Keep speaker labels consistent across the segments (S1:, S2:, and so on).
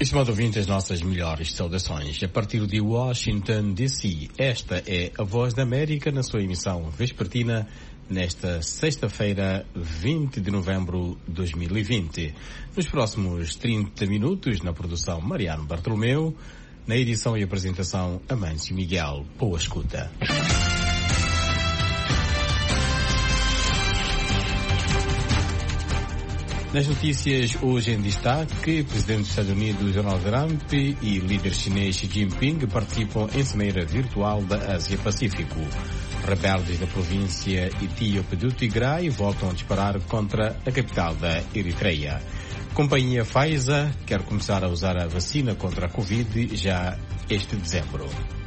S1: Estimado ouvinte, as nossas melhores saudações. A partir de Washington, D.C., esta é a Voz da América na sua emissão vespertina nesta sexta-feira, 20 de novembro de 2020. Nos próximos 30 minutos, na produção Mariano Bartolomeu, na edição e apresentação Amâncio Miguel. Boa escuta. Nas notícias hoje em destaque, o presidente dos Estados Unidos Donald Trump e líder chinês Xi Jinping participam em cimeira virtual da Ásia-Pacífico. Rebeldes da província etíope do Tigray voltam a disparar contra a capital da Eritreia. A companhia Pfizer quer começar a usar a vacina contra a Covid já este dezembro.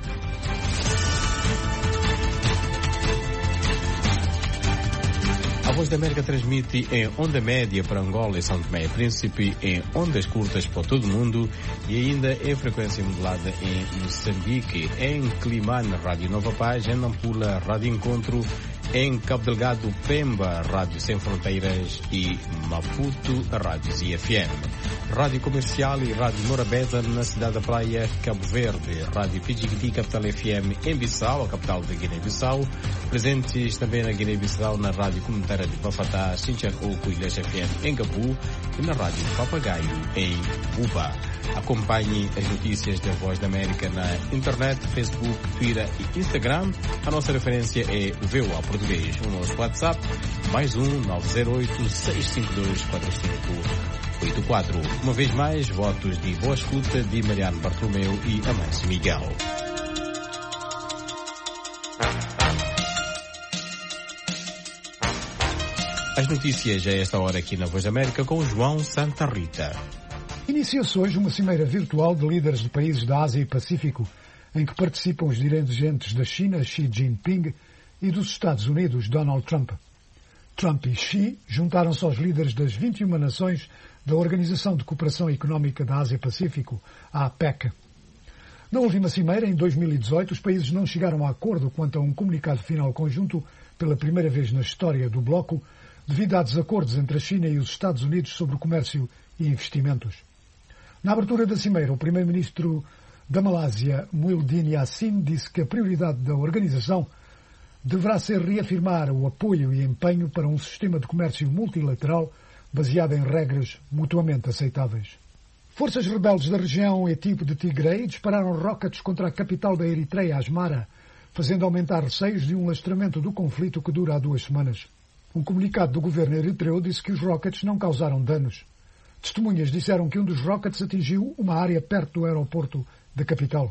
S1: A Voz da América transmite em onda média para Angola e São Tomé e Príncipe, em ondas curtas para todo o mundo e ainda em frequência modulada em Moçambique, em Climane, Rádio Nova Paz, em Nampula, Rádio Encontro, em Cabo Delgado, Pemba, Rádio Sem Fronteiras e Maputo, Rádio ZFM. Rádio Comercial e Rádio Morabeza na cidade da Praia, Cabo Verde. Rádio Pidjigiti, Capital FM em Bissau, a capital da Guiné-Bissau. Presentes também na Guiné-Bissau na Rádio Comunitária de Bafatá, Sinchacoco e Ilhas FM em Gabu e na Rádio Papagaio em Buba. Acompanhe as notícias da Voz da América na internet, Facebook, Twitter e Instagram. A nossa referência é VOA Português. O nosso WhatsApp, mais 908-652-4584. Uma vez mais, votos de boa escuta de Mariano Bartolomeu e Amâncio Miguel. As notícias a esta hora aqui na Voz da América com João Santa Rita.
S2: Inicia-se hoje uma cimeira virtual de líderes de países da Ásia e Pacífico, em que participam os dirigentes da China, Xi Jinping, e dos Estados Unidos, Donald Trump. Trump e Xi juntaram-se aos líderes das 21 nações da Organização de Cooperação Económica da Ásia-Pacífico, a APEC. Na última cimeira, em 2018, os países não chegaram a acordo quanto a um comunicado final conjunto pela primeira vez na história do bloco, devido a desacordos entre a China e os Estados Unidos sobre o comércio e investimentos. Na abertura da cimeira, o primeiro-ministro da Malásia, Muhyiddin Yassin, disse que a prioridade da organização deverá ser reafirmar o apoio e empenho para um sistema de comércio multilateral baseado em regras mutuamente aceitáveis. Forças rebeldes da região etíope de Tigray dispararam rockets contra a capital da Eritreia, Asmara, fazendo aumentar receios de um lastramento do conflito que dura há 2 semanas. Um comunicado do governo eritreu disse que os rockets não causaram danos. Testemunhas disseram que um dos rockets atingiu uma área perto do aeroporto da capital.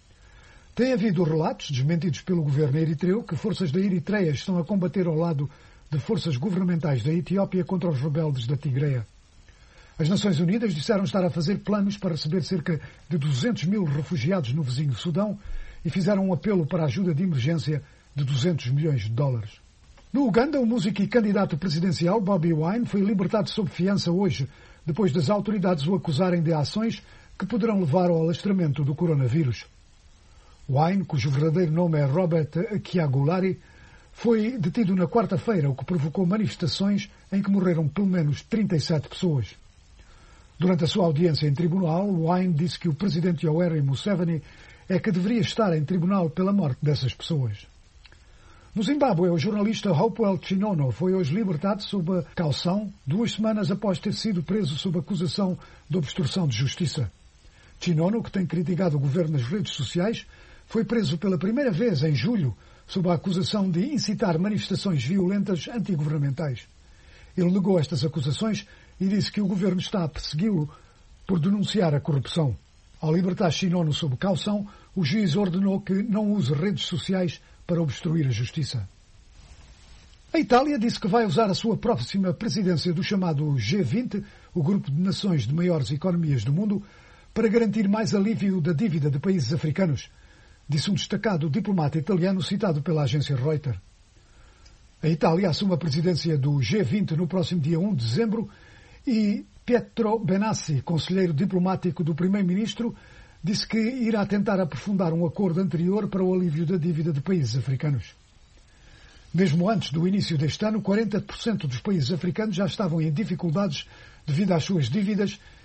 S2: Tem havido relatos, desmentidos pelo governo eritreu, que forças da Eritreia estão a combater ao lado de forças governamentais da Etiópia contra os rebeldes da Tigreia. As Nações Unidas disseram estar a fazer planos para receber cerca de 200 mil refugiados no vizinho Sudão e fizeram um apelo para a ajuda de emergência de 200 milhões de dólares. No Uganda, o músico e candidato presidencial Bobi Wine foi libertado sob fiança hoje, depois das autoridades o acusarem de ações que poderão levar ao alastramento do coronavírus. Wine, cujo verdadeiro nome é Robert Kyagulanyi, foi detido na quarta-feira, o que provocou manifestações em que morreram pelo menos 37 pessoas. Durante a sua audiência em tribunal, Wine disse que o presidente Yoweri Museveni é que deveria estar em tribunal pela morte dessas pessoas. No Zimbábue, o jornalista Hopewell Chinono foi hoje libertado sob caução 2 semanas após ter sido preso sob acusação de obstrução de justiça. Chinono, que tem criticado o governo nas redes sociais, foi preso pela primeira vez em julho sob a acusação de incitar manifestações violentas antigovernamentais. Ele negou estas acusações e disse que o governo está a persegui-lo por denunciar a corrupção. Ao libertar Chinono sob caução, o juiz ordenou que não use redes sociais para obstruir a justiça. A Itália disse que vai usar a sua próxima presidência do chamado G20, o grupo de nações de maiores economias do mundo, para garantir mais alívio da dívida de países africanos, disse um destacado diplomata italiano citado pela agência Reuters. A Itália assume a presidência do G20 no próximo dia 1 de dezembro e Pietro Benassi, conselheiro diplomático do primeiro-ministro, disse que irá tentar aprofundar um acordo anterior para o alívio da dívida de países africanos. Mesmo antes do início deste ano, 40% dos países africanos já estavam em dificuldades devido às suas dívidas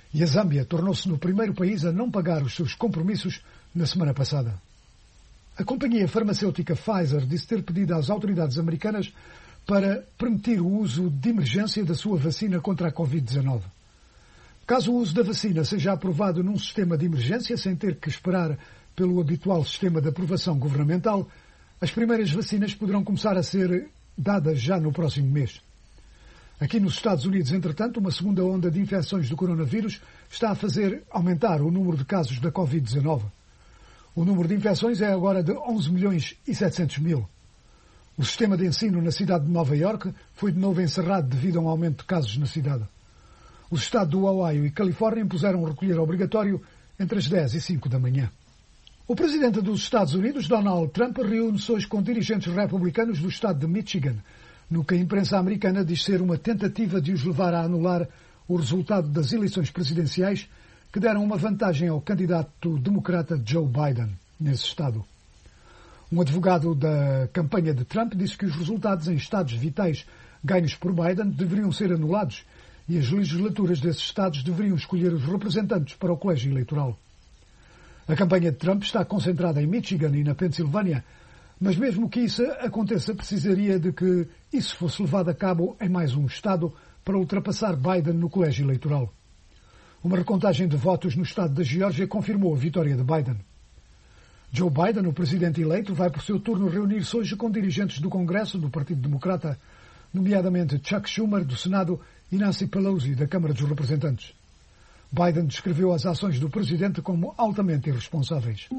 S2: E a Zâmbia tornou-se no primeiro país a não pagar os seus compromissos na semana passada. A companhia farmacêutica Pfizer disse ter pedido às autoridades americanas para permitir o uso de emergência da sua vacina contra a Covid-19. Caso o uso da vacina seja aprovado num sistema de emergência, sem ter que esperar pelo habitual sistema de aprovação governamental, as primeiras vacinas poderão começar a ser dadas já no próximo mês. Aqui nos Estados Unidos, entretanto, uma segunda onda de infecções do coronavírus está a fazer aumentar o número de casos da Covid-19. O número de infecções é agora de 11 milhões e 700 mil. O sistema de ensino na cidade de Nova Iorque foi de novo encerrado devido a um aumento de casos na cidade. Os estados do Ohio e Califórnia impuseram um recolher obrigatório entre as 10 e 5 da manhã. O presidente dos Estados Unidos, Donald Trump, reúne-se hoje com dirigentes republicanos do estado de Michigan, no que a imprensa americana diz ser uma tentativa de os levar a anular o resultado das eleições presidenciais que deram uma vantagem ao candidato democrata Joe Biden nesse estado. Um advogado da campanha de Trump disse que os resultados em estados vitais ganhos por Biden deveriam ser anulados e as legislaturas desses estados deveriam escolher os representantes para o colégio eleitoral. A campanha de Trump está concentrada em Michigan e na Pensilvânia, mas mesmo que isso aconteça, precisaria de que isso fosse levado a cabo em mais um estado para ultrapassar Biden no colégio eleitoral. Uma recontagem de votos no estado da Geórgia confirmou a vitória de Biden. Joe Biden, o presidente eleito, vai por seu turno reunir-se hoje com dirigentes do Congresso do Partido Democrata, nomeadamente Chuck Schumer, do Senado, e Nancy Pelosi, da Câmara dos Representantes. Biden descreveu as ações do presidente como altamente irresponsáveis.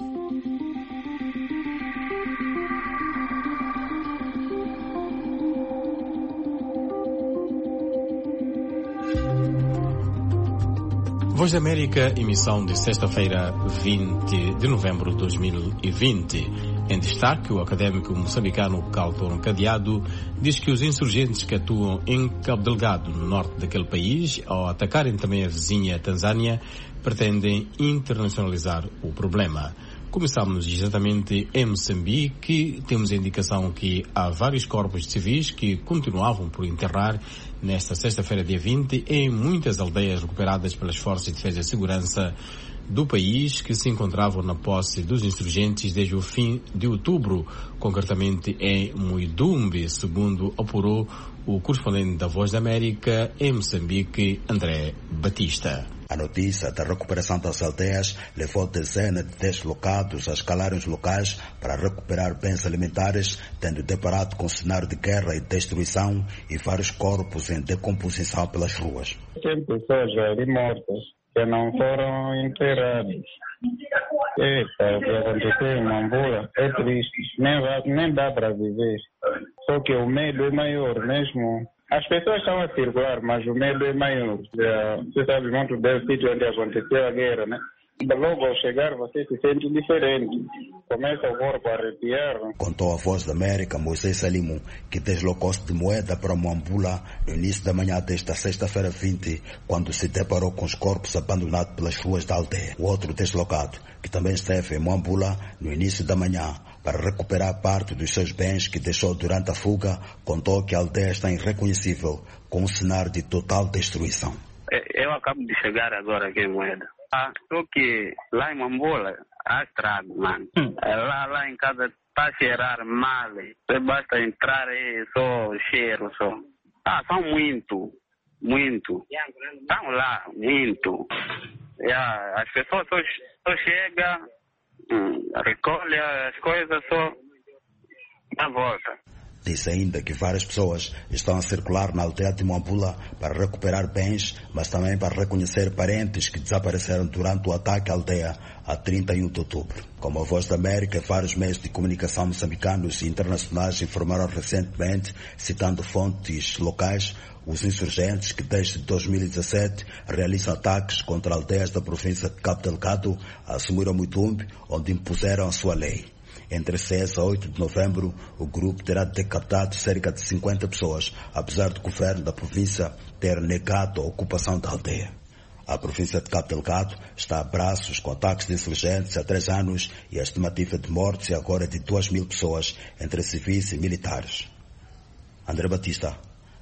S1: Voz da América, emissão de sexta-feira, 20 de novembro de 2020. Em destaque, o académico moçambicano Calton Cadeado diz que os insurgentes que atuam em Cabo Delgado, no norte daquele país, ao atacarem também a vizinha Tanzânia, pretendem internacionalizar o problema. Começamos exatamente em Moçambique. Temos a indicação que há vários corpos de civis que continuavam por enterrar nesta sexta-feira, dia 20, em muitas aldeias recuperadas pelas Forças de Defesa e Segurança do país, que se encontravam na posse dos insurgentes desde o fim de outubro, concretamente em Muidumbe, segundo apurou o correspondente da Voz da América em Moçambique, André Batista.
S3: A notícia da recuperação das aldeias levou dezenas de deslocados a escalarem os locais para recuperar bens alimentares, tendo deparado com cenário de guerra e destruição e vários corpos em decomposição pelas ruas.
S4: Tem pessoas ali mortas que não foram enterradas. O que aconteceu em Mambula é triste, nem dá para viver. Só que o medo é maior mesmo. As pessoas estão a circular, mas o medo é maior. Você sabe muito bem o sítio onde aconteceu a guerra, né? Logo ao chegar você se sente diferente. Começa o corpo a arrepiar.
S3: Contou a Voz da América Moisés Salimo, que deslocou-se de Moeda para Mambula no início da manhã desta sexta-feira 20, quando se deparou com os corpos abandonados pelas ruas da aldeia. O outro deslocado, que também esteve em Mambula no início da manhã, para recuperar parte dos seus bens que deixou durante a fuga, contou que a aldeia está irreconhecível, com um cenário de total destruição.
S5: Eu acabo de chegar agora aqui em Moeda. Só que lá em Mambula há estrago, mano. Lá em casa está a cheirar mal. Basta entrar e só cheiro, só. São muito. Estão lá, muito. As pessoas só chegam, recolhem as coisas, só dá volta.
S3: Disse ainda que várias pessoas estão a circular na aldeia de Mambula para recuperar bens, mas também para reconhecer parentes que desapareceram durante o ataque à aldeia a 31 de outubro. Como a Voz da América, vários meios de comunicação moçambicanos e internacionais informaram recentemente, citando fontes locais, os insurgentes que desde 2017 realizam ataques contra aldeias da província de Cabo Delgado assumiram Muidumbe, onde impuseram a sua lei. Entre 6 a 8 de novembro, o grupo terá decapitado cerca de 50 pessoas, apesar do governo da província ter negado a ocupação da aldeia. A província de Cabo Delgado está a braços com ataques de insurgentes há 3 anos e a estimativa de mortes agora é de 2.000 pessoas, entre civis e militares. André Batista,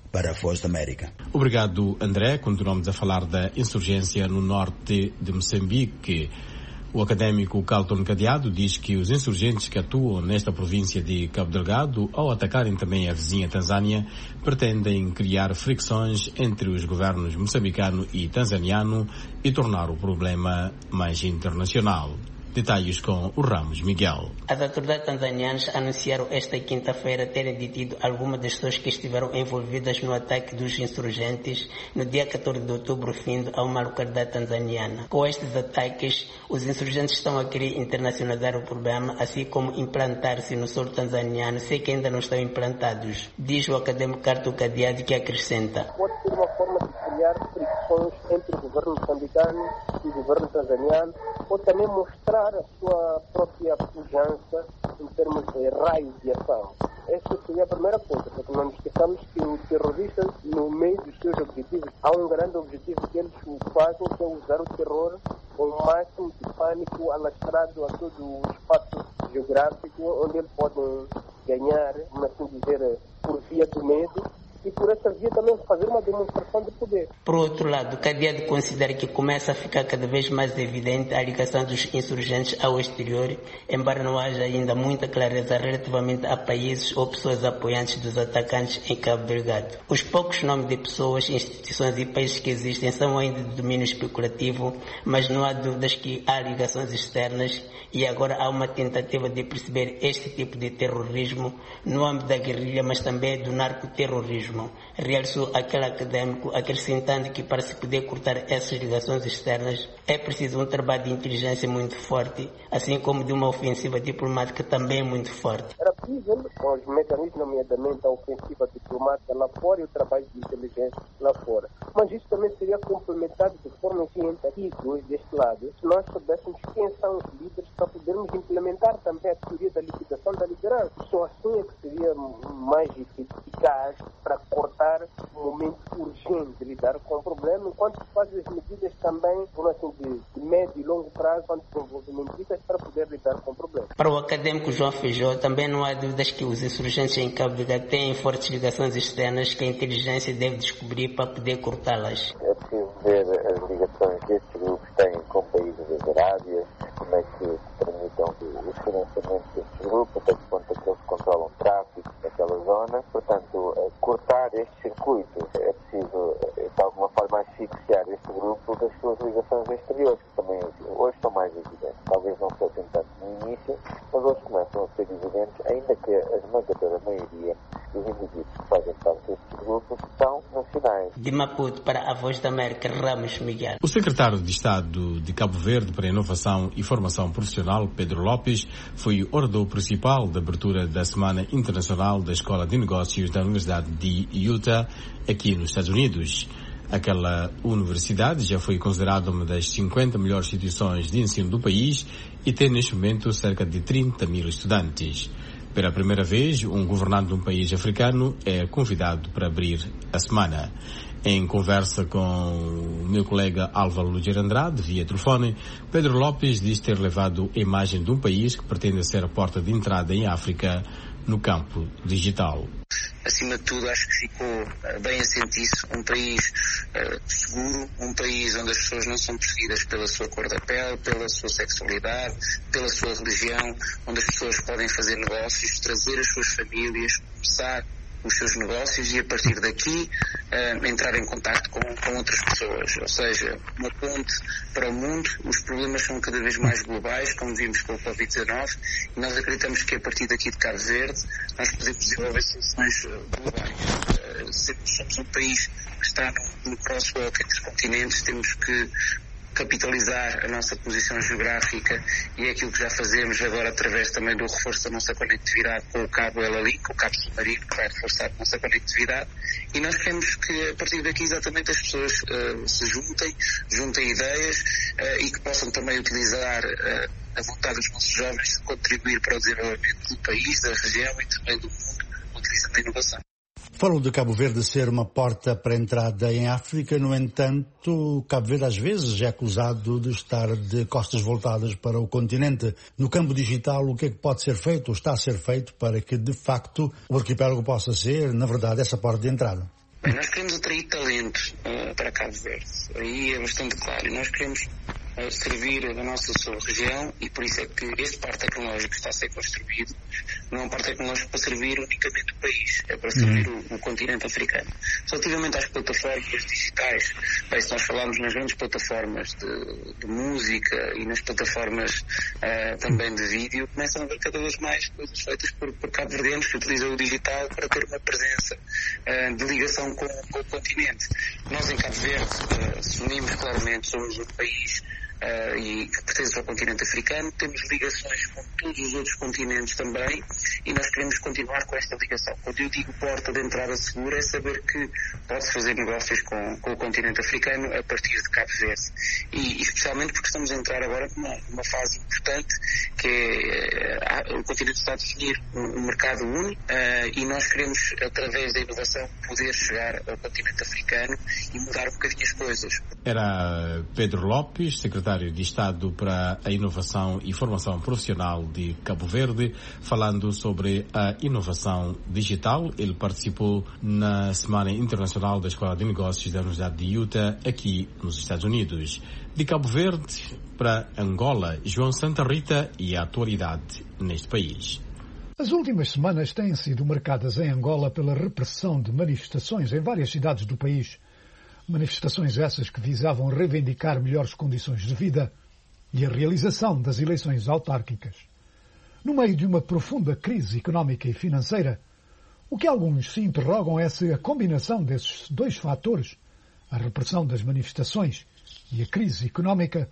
S3: para a Voz da América.
S1: Obrigado, André. Continuamos a falar da insurgência no norte de Moçambique. O académico Carlton Cadeado diz que os insurgentes que atuam nesta província de Cabo Delgado, ao atacarem também a vizinha Tanzânia, pretendem criar fricções entre os governos moçambicano e tanzaniano e tornar o problema mais internacional. Detalhes com o Ramos Miguel.
S6: As autoridades tanzanianas anunciaram esta quinta-feira terem detido algumas das pessoas que estiveram envolvidas no ataque dos insurgentes no dia 14 de outubro, vindo a uma localidade tanzaniana. Com estes ataques, os insurgentes estão a querer internacionalizar o problema, assim como implantar-se no solo tanzaniano, se que ainda não estão implantados. Diz o académico Carlton Cadeado, que acrescenta:
S7: pode ser uma forma de criar fricções entre o governo moçambicano e o governo tanzaniano, ou também mostrar a sua própria pujança em termos de raio de ação. Essa seria a primeira coisa, porque não nos esqueçamos que os terroristas, no meio dos seus objetivos, há um grande objetivo que eles fazem, que é usar o terror com o máximo de pânico alastrado a todo o espaço geográfico, onde eles podem ganhar, como assim dizer, por via do medo, e por essa via também fazer uma demonstração de poder.
S6: Por outro lado, Cadeado considera que começa a ficar cada vez mais evidente a ligação dos insurgentes ao exterior, embora não haja ainda muita clareza relativamente a países ou pessoas apoiantes dos atacantes em Cabo Delgado. Os poucos nomes de pessoas, instituições e países que existem são ainda de domínio especulativo, mas não há dúvidas que há ligações externas e agora há uma tentativa de perceber este tipo de terrorismo no âmbito da guerrilha, mas também do narcoterrorismo. Realçou aquele académico, acrescentando que para se poder cortar essas ligações externas é preciso um trabalho de inteligência muito forte, assim como de uma ofensiva diplomática também muito forte.
S7: Era preciso, com os mecanismos, nomeadamente a ofensiva diplomática lá fora e o trabalho de inteligência lá fora. Mas isso também seria complementado de forma científica deste lado, se nós soubéssemos quem são os líderes para podermos implementar também a teoria da liquidação da liderança. Só assim é que seria mais eficaz para cortar o momento urgente de lidar com o problema, enquanto se faz as medidas também, por assim, de médio e longo prazo, desenvolvimentistas, para poder lidar com o problema.
S6: Para o académico João Feijó, também não há dúvidas que os insurgentes em Cabo Delgado têm fortes ligações externas que a inteligência deve descobrir para poder cortá-las.
S8: É preciso ver as ligações que estes grupos têm com países das Arábias, como é que permitam os financiamentos destes grupos, até que ponto é que eles controlam o tráfico naquela zona. Portanto, cortar este circuito é preciso, de alguma forma, asfixiar este grupo das suas ligações exteriores, que também hoje estão mais evidentes. Talvez não fossem tanto no início, mas hoje começam a ser evidentes, ainda que a esmagadora maioria dos indivíduos que fazem parte destes grupos são nacionais.
S6: De Maputo para a Voz da América, Ramos Miguel.
S1: O secretário de Estado de Cabo Verde para a Inovação e Formação Profissional, Pedro Lopes, foi o orador principal da abertura da Semana Internacional da Escola de Negócios da Universidade de Utah, aqui nos Estados Unidos. Aquela universidade já foi considerada uma das 50 melhores instituições de ensino do país e tem neste momento cerca de 30 mil estudantes. Pela primeira vez, um governante de um país africano é convidado para abrir a semana. Em conversa com o meu colega Álvaro Luger Andrade, via telefone, Pedro Lopes diz ter levado a imagem de um país que pretende ser a porta de entrada em África no campo digital.
S9: Acima de tudo, acho que ficou bem assente-se um país seguro, um país onde as pessoas não são perseguidas pela sua cor da pele, pela sua sexualidade, pela sua religião, onde as pessoas podem fazer negócios, trazer as suas famílias, começar os seus negócios e a partir daqui entrar em contacto com outras pessoas, ou seja, uma ponte para o mundo. Os problemas são cada vez mais globais, como vimos com o Covid-19, e nós acreditamos que a partir daqui de Cabo Verde nós podemos desenvolver soluções globais. Somos um país que está no crosswalk entre os continentes, temos que capitalizar a nossa posição geográfica e é aquilo que já fazemos agora através também do reforço da nossa conectividade com o cabo El-Ali, com o cabo submarino, que vai reforçar a nossa conectividade, e nós queremos que a partir daqui exatamente as pessoas se juntem ideias e que possam também utilizar a vontade dos nossos jovens de contribuir para o desenvolvimento do país, da região e também do mundo, utilizando a inovação.
S10: Falou de Cabo Verde ser uma porta para a entrada em África, no entanto, Cabo Verde às vezes é acusado de estar de costas voltadas para o continente. No campo digital, o que é que pode ser feito ou está a ser feito para que, de facto, o arquipélago possa ser, na verdade, essa porta de entrada?
S9: Bem, nós queremos atrair talento para Cabo Verde. Aí é bastante claro. E nós queremos servir a nossa região, e por isso é que este parque tecnológico está a ser construído. Não é um parque tecnológico para servir unicamente o país, é para servir o continente africano. Relativamente às plataformas digitais, bem, se nós falarmos nas grandes plataformas de música e nas plataformas também de vídeo, começam a haver cada vez mais coisas feitas por cabo-verdianos que utilizam o digital para ter uma presença de ligação com o continente. Nós em Cabo Verde assumimos claramente, somos um país e que pertence ao continente africano, temos ligações com todos os outros continentes também, e nós queremos continuar com esta ligação. Quando eu digo porta de entrada segura, é saber que pode-se fazer negócios com o continente africano a partir de Cabo Verde, e especialmente porque estamos a entrar agora numa fase importante, que é o continente está a definir um mercado único, e nós queremos, através da inovação, poder chegar ao continente africano e mudar um bocadinho as coisas.
S1: Era Pedro Lopes, secretário de Estado para a Inovação e Formação Profissional de Cabo Verde, falando sobre a inovação digital. Ele participou na Semana Internacional da Escola de Negócios da Universidade de Utah, aqui nos Estados Unidos. De Cabo Verde para Angola, João Santa Rita e a atualidade neste país.
S2: As últimas semanas têm sido marcadas em Angola pela repressão de manifestações em várias cidades do país. Manifestações essas que visavam reivindicar melhores condições de vida e a realização das eleições autárquicas. No meio de uma profunda crise económica e financeira, o que alguns se interrogam é se a combinação desses dois fatores, a repressão das manifestações e a crise económica,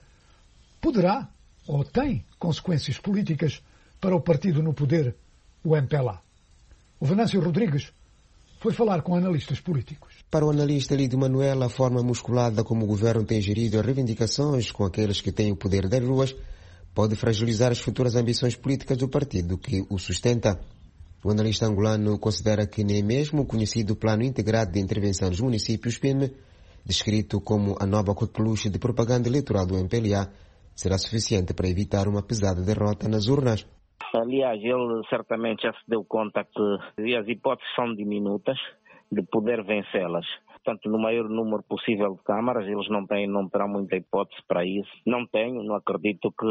S2: poderá ou tem consequências políticas para o partido no poder, o MPLA. O Venâncio Rodrigues foi falar com analistas políticos.
S11: Para o analista Lídio Manuel, a forma musculada como o governo tem gerido as reivindicações com aqueles que têm o poder das ruas pode fragilizar as futuras ambições políticas do partido que o sustenta. O analista angolano considera que nem mesmo o conhecido Plano Integrado de Intervenção dos Municípios, PIM, descrito como a nova coqueluche de propaganda eleitoral do MPLA, será suficiente para evitar uma pesada derrota nas urnas.
S12: Aliás, ele certamente já se deu conta que as hipóteses são diminutas de poder vencê-las. Portanto, no maior número possível de câmaras, eles não terão muita hipótese para isso. Não acredito que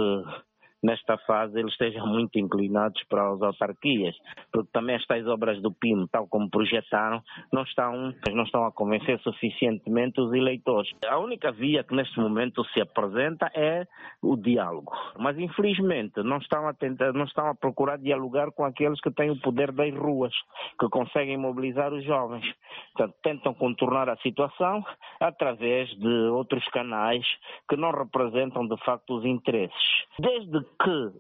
S12: nesta fase eles estejam muito inclinados para as autarquias, porque também estas obras do PIM, tal como projetaram, não estão a convencer suficientemente os eleitores. A única via que neste momento se apresenta é o diálogo, mas infelizmente não estão a procurar dialogar com aqueles que têm o poder das ruas, que conseguem mobilizar os jovens. Portanto, tentam contornar a situação através de outros canais que não representam de facto os interesses. Desde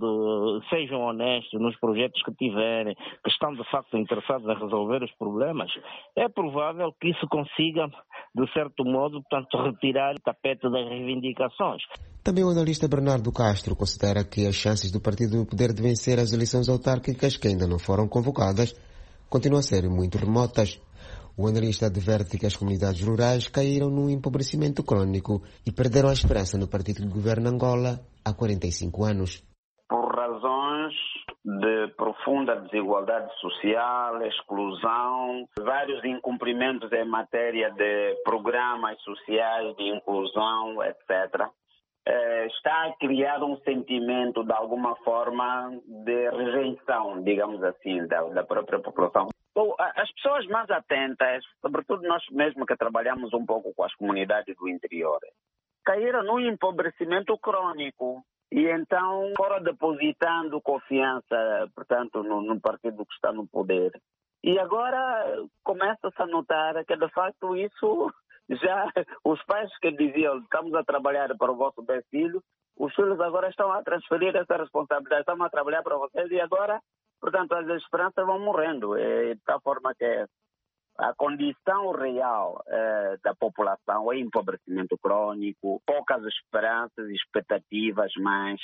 S12: que sejam honestos nos projetos que tiverem, que estão de facto interessados em resolver os problemas, é provável que isso consiga, de certo modo, portanto, retirar o tapete das reivindicações.
S11: Também o analista Bernardo Castro considera que as chances do partido no poder de vencer as eleições autárquicas que ainda não foram convocadas continuam a ser muito remotas. O analista adverte que as comunidades rurais caíram num empobrecimento crônico e perderam a esperança no partido que governa Angola há 45 anos.
S13: Por razões de profunda desigualdade social, exclusão, vários incumprimentos em matéria de programas sociais de inclusão, etc., está a criar um sentimento, de alguma forma, de rejeição, digamos assim, da própria população. As pessoas mais atentas, sobretudo nós mesmos que trabalhamos um pouco com as comunidades do interior, caíram num empobrecimento crônico e então foram depositando confiança, portanto, no partido que está no poder. E agora começa-se a notar que, de facto, isso já, os pais que diziam estamos a trabalhar para o vosso bem filho, os filhos agora estão a transferir essa responsabilidade, estamos a trabalhar para vocês e agora, portanto, as esperanças vão morrendo. De tal forma que a condição real da população é empobrecimento crônico, poucas esperanças, expectativas mais.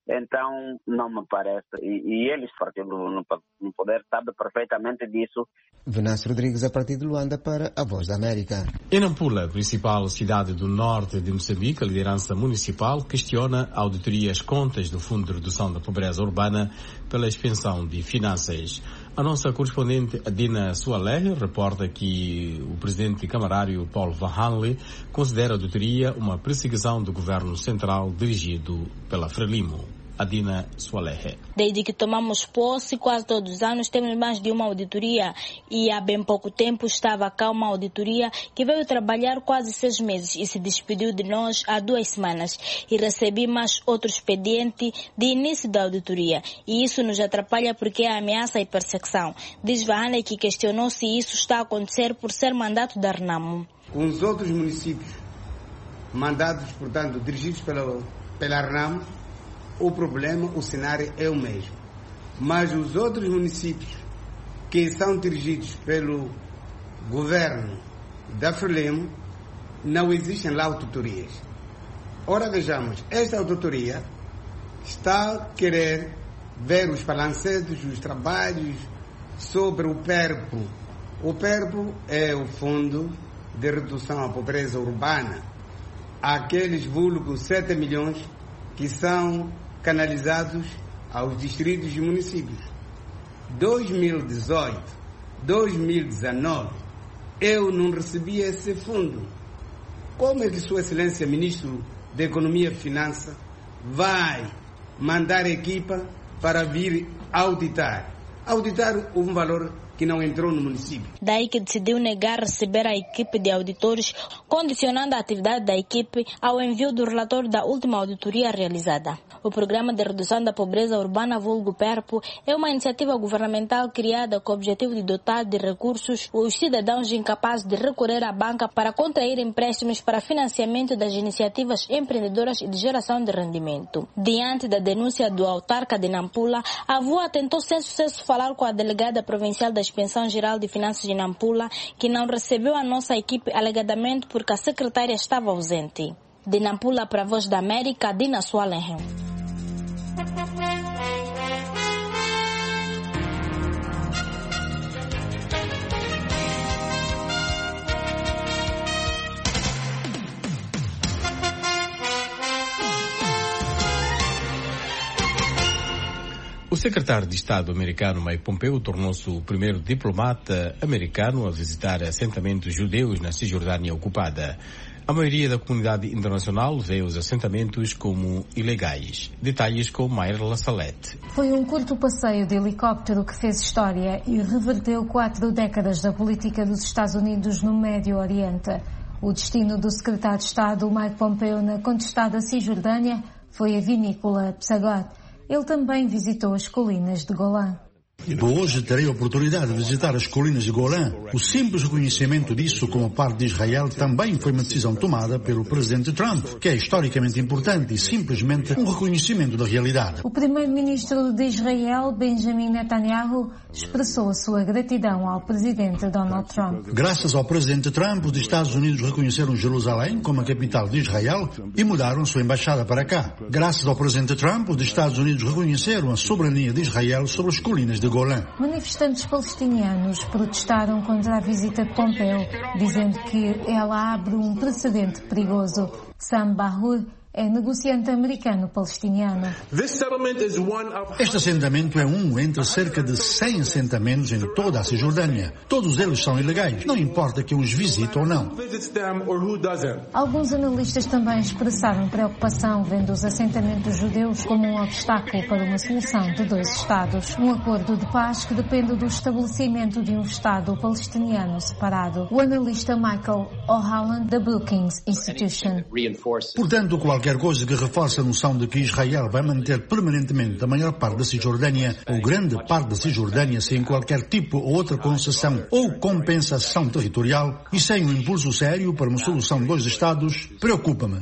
S13: Então, não me parece. E eles, partindo no poder, sabem perfeitamente disso.
S11: Venâncio Rodrigues, a partir de Luanda, para a Voz da América.
S1: Em Nampula, principal cidade do norte de Moçambique, a liderança municipal questiona a auditoria às contas do Fundo de Redução da Pobreza Urbana pela expensão de finanças. A nossa correspondente Adina Sualeh reporta que o presidente camarário Paul Van Hanle considera a auditoria uma perseguição do governo central dirigido pela Frelimo. Adina Sualeh.
S14: Desde que tomamos posse, quase todos os anos temos mais de uma auditoria e há bem pouco tempo estava cá uma auditoria que veio trabalhar quase 6 meses e se despediu de nós há 2 semanas e recebi mais outro expediente de início da auditoria e isso nos atrapalha porque é ameaça e perseguição. Diz Vahane que questionou se isso está a acontecer por ser mandato da Renamo.
S15: Com os outros municípios mandados, portanto, dirigidos pela Renamo, o problema, o cenário é o mesmo. Mas os outros municípios que são dirigidos pelo governo da Frelimo, não existem lá auditorias. Ora, vejamos, esta auditoria está a querer ver os balancetes, os trabalhos sobre o PERPO. O PERPO é o Fundo de Redução à Pobreza Urbana. Aqueles vulgos 7 milhões que são canalizados aos distritos e municípios. 2018, 2019, eu não recebi esse fundo. Como é que Sua Excelência Ministro da Economia e Finanças vai mandar equipa para vir auditar um valor que não entrou no município?
S14: Daí que decidiu negar receber a equipe de auditores, condicionando a atividade da equipe ao envio do relatório da última auditoria realizada. O Programa de Redução da Pobreza Urbana, vulgo PERPO, é uma iniciativa governamental criada com o objetivo de dotar de recursos os cidadãos incapazes de recorrer à banca para contrair empréstimos para financiamento das iniciativas empreendedoras e de geração de rendimento. Diante da denúncia do autarca de Nampula, a VOA tentou sem sucesso falar com a delegada provincial da Inspeção Geral de Finanças de Nampula, que não recebeu a nossa equipe alegadamente porque a secretária estava ausente. De Nampula para a Voz da América, Dina Sualeh.
S1: O secretário de Estado americano Mike Pompeo tornou-se o primeiro diplomata americano a visitar assentamentos judeus na Cisjordânia ocupada. A maioria da comunidade internacional vê os assentamentos como ilegais. Detalhes com Mayra Salete.
S16: Foi um curto passeio de helicóptero que fez história e reverteu 4 décadas da política dos Estados Unidos no Médio Oriente. O destino do secretário de Estado Mike Pompeo na contestada Cisjordânia foi a vinícola Psagot. Ele também visitou as colinas de Golã.
S10: Hoje terei a oportunidade de visitar as colinas de Golã. O simples reconhecimento disso como parte de Israel também foi uma decisão tomada pelo presidente Trump, que é historicamente importante e simplesmente um reconhecimento da realidade.
S16: O primeiro-ministro de Israel, Benjamin Netanyahu, expressou a sua gratidão ao presidente Donald Trump.
S10: Graças ao presidente Trump, os Estados Unidos reconheceram Jerusalém como a capital de Israel e mudaram sua embaixada para cá. Graças ao presidente Trump, os Estados Unidos reconheceram a soberania de Israel sobre as colinas de Golã.
S16: Manifestantes palestinianos protestaram contra a visita de Pompeo, dizendo que ela abre um precedente perigoso. Sam Bahur é negociante americano-palestiniano.
S10: Este assentamento é um entre cerca de 100 assentamentos em toda a Cisjordânia. Todos eles são ilegais, não importa que os visite ou não.
S16: Alguns analistas também expressaram preocupação vendo os assentamentos judeus como um obstáculo para uma solução de 2 Estados. Um acordo de paz que depende do estabelecimento de um Estado palestiniano separado. O analista Michael O'Halloran, da Brookings Institution.
S10: Portanto, qualquer coisa que reforce a noção de que Israel vai manter permanentemente a maior parte da Cisjordânia ou grande parte da Cisjordânia sem qualquer tipo ou outra concessão ou compensação territorial e sem um impulso sério para uma solução de 2 Estados, preocupa-me.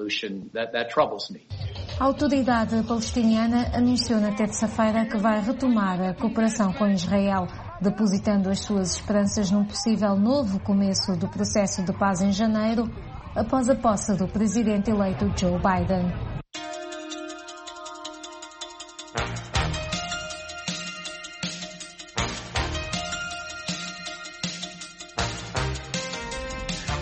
S16: A autoridade palestiniana anunciou na terça-feira que vai retomar a cooperação com Israel, depositando as suas esperanças num possível novo começo do processo de paz em janeiro, após a posse do presidente eleito Joe Biden.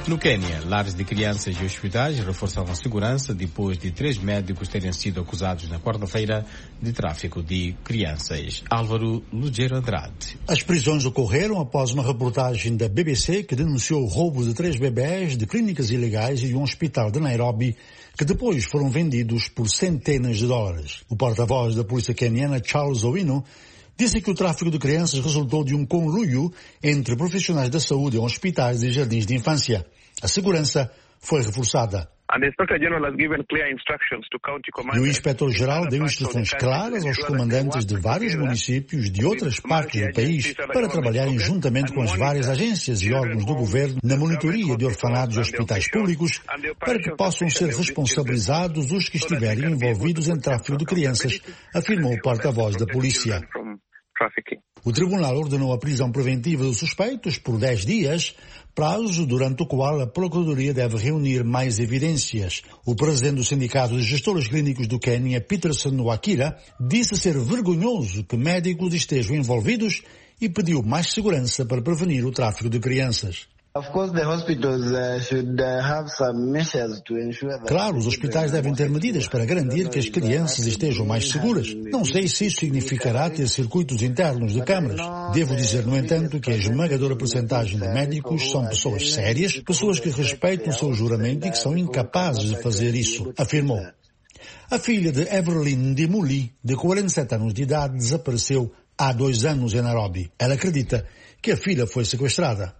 S1: No Quênia, lares de crianças e hospitais reforçaram a segurança depois de 3 médicos terem sido acusados na quarta-feira de tráfico de crianças. Álvaro Lugeiro Andrade.
S10: As prisões ocorreram após uma reportagem da BBC que denunciou o roubo de 3 bebés de clínicas ilegais e de um hospital de Nairobi que depois foram vendidos por centenas de dólares. O porta-voz da polícia queniana, Charles Owino, disse que o tráfico de crianças resultou de um conluio entre profissionais da saúde em hospitais e jardins de infância. A segurança foi reforçada. E o inspetor-geral deu instruções claras aos comandantes de vários municípios de outras partes do país para trabalharem juntamente com as várias agências e órgãos do governo na monitoria de orfanatos e hospitais públicos para que possam ser responsabilizados os que estiverem envolvidos em tráfico de crianças, afirmou o porta-voz da polícia. O tribunal ordenou a prisão preventiva dos suspeitos por 10 dias, prazo durante o qual a Procuradoria deve reunir mais evidências. O presidente do Sindicato de Gestores Clínicos do Quênia, Peterson Wakira, disse ser vergonhoso que médicos estejam envolvidos e pediu mais segurança para prevenir o tráfico de crianças. Claro, os hospitais devem ter medidas para garantir que as crianças estejam mais seguras. Não sei se isso significará ter circuitos internos de câmaras. Devo dizer, no entanto, que a esmagadora percentagem de médicos são pessoas sérias, pessoas que respeitam o seu juramento e que são incapazes de fazer isso, afirmou. A filha de Evelyn Ndimuli, de 47 anos de idade, desapareceu há 2 anos em Nairobi. Ela acredita que a filha foi sequestrada.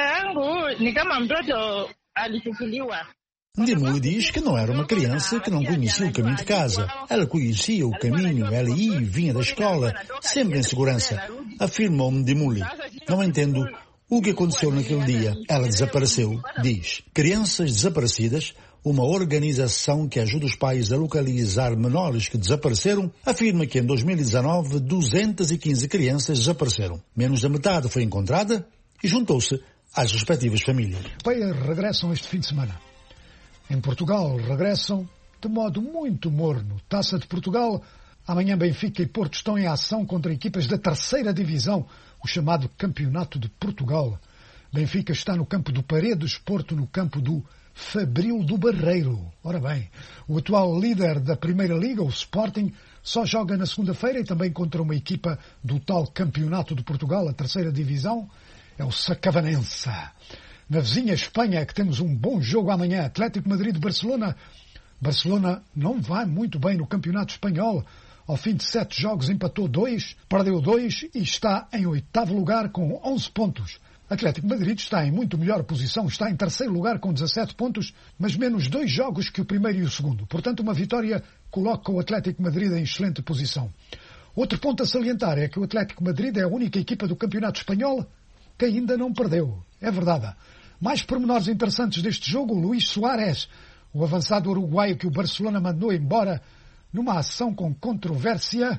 S10: Ndimuli diz que não era uma criança que não conhecia o caminho de casa. Ela conhecia o caminho, ela ia e vinha da escola, sempre em segurança, afirmou Ndimuli. Não entendo o que aconteceu naquele dia. Ela desapareceu, diz. Crianças Desaparecidas, uma organização que ajuda os pais a localizar menores que desapareceram, afirma que em 2019 215 crianças desapareceram. Menos da metade foi encontrada e juntou-se às respectivas famílias.
S2: Regressam este fim de semana. Em Portugal regressam de modo muito morno. Taça de Portugal. Amanhã Benfica e Porto estão em ação contra equipas da 3ª divisão, o chamado Campeonato de Portugal. Benfica está no campo do Paredes, Porto no campo do Fabril do Barreiro. Ora bem, o atual líder da Primeira Liga, o Sporting, só joga na segunda-feira e também contra uma equipa do tal Campeonato de Portugal, a 3ª divisão, é o Sacavanense. Na vizinha Espanha é que temos um bom jogo amanhã. Atlético Madrid-Barcelona. Barcelona não vai muito bem no Campeonato Espanhol. Ao fim de 7 jogos empatou 2, perdeu 2 e está em 8º lugar com 11 pontos. Atlético Madrid está em muito melhor posição, está em 3º lugar com 17 pontos, mas menos 2 jogos que o primeiro e o segundo. Portanto, uma vitória coloca o Atlético Madrid em excelente posição. Outro ponto a salientar é que o Atlético Madrid é a única equipa do Campeonato Espanhol que ainda não perdeu. É verdade. Mais pormenores interessantes deste jogo, Luís Soares, o avançado uruguaio que o Barcelona mandou embora numa ação com controvérsia,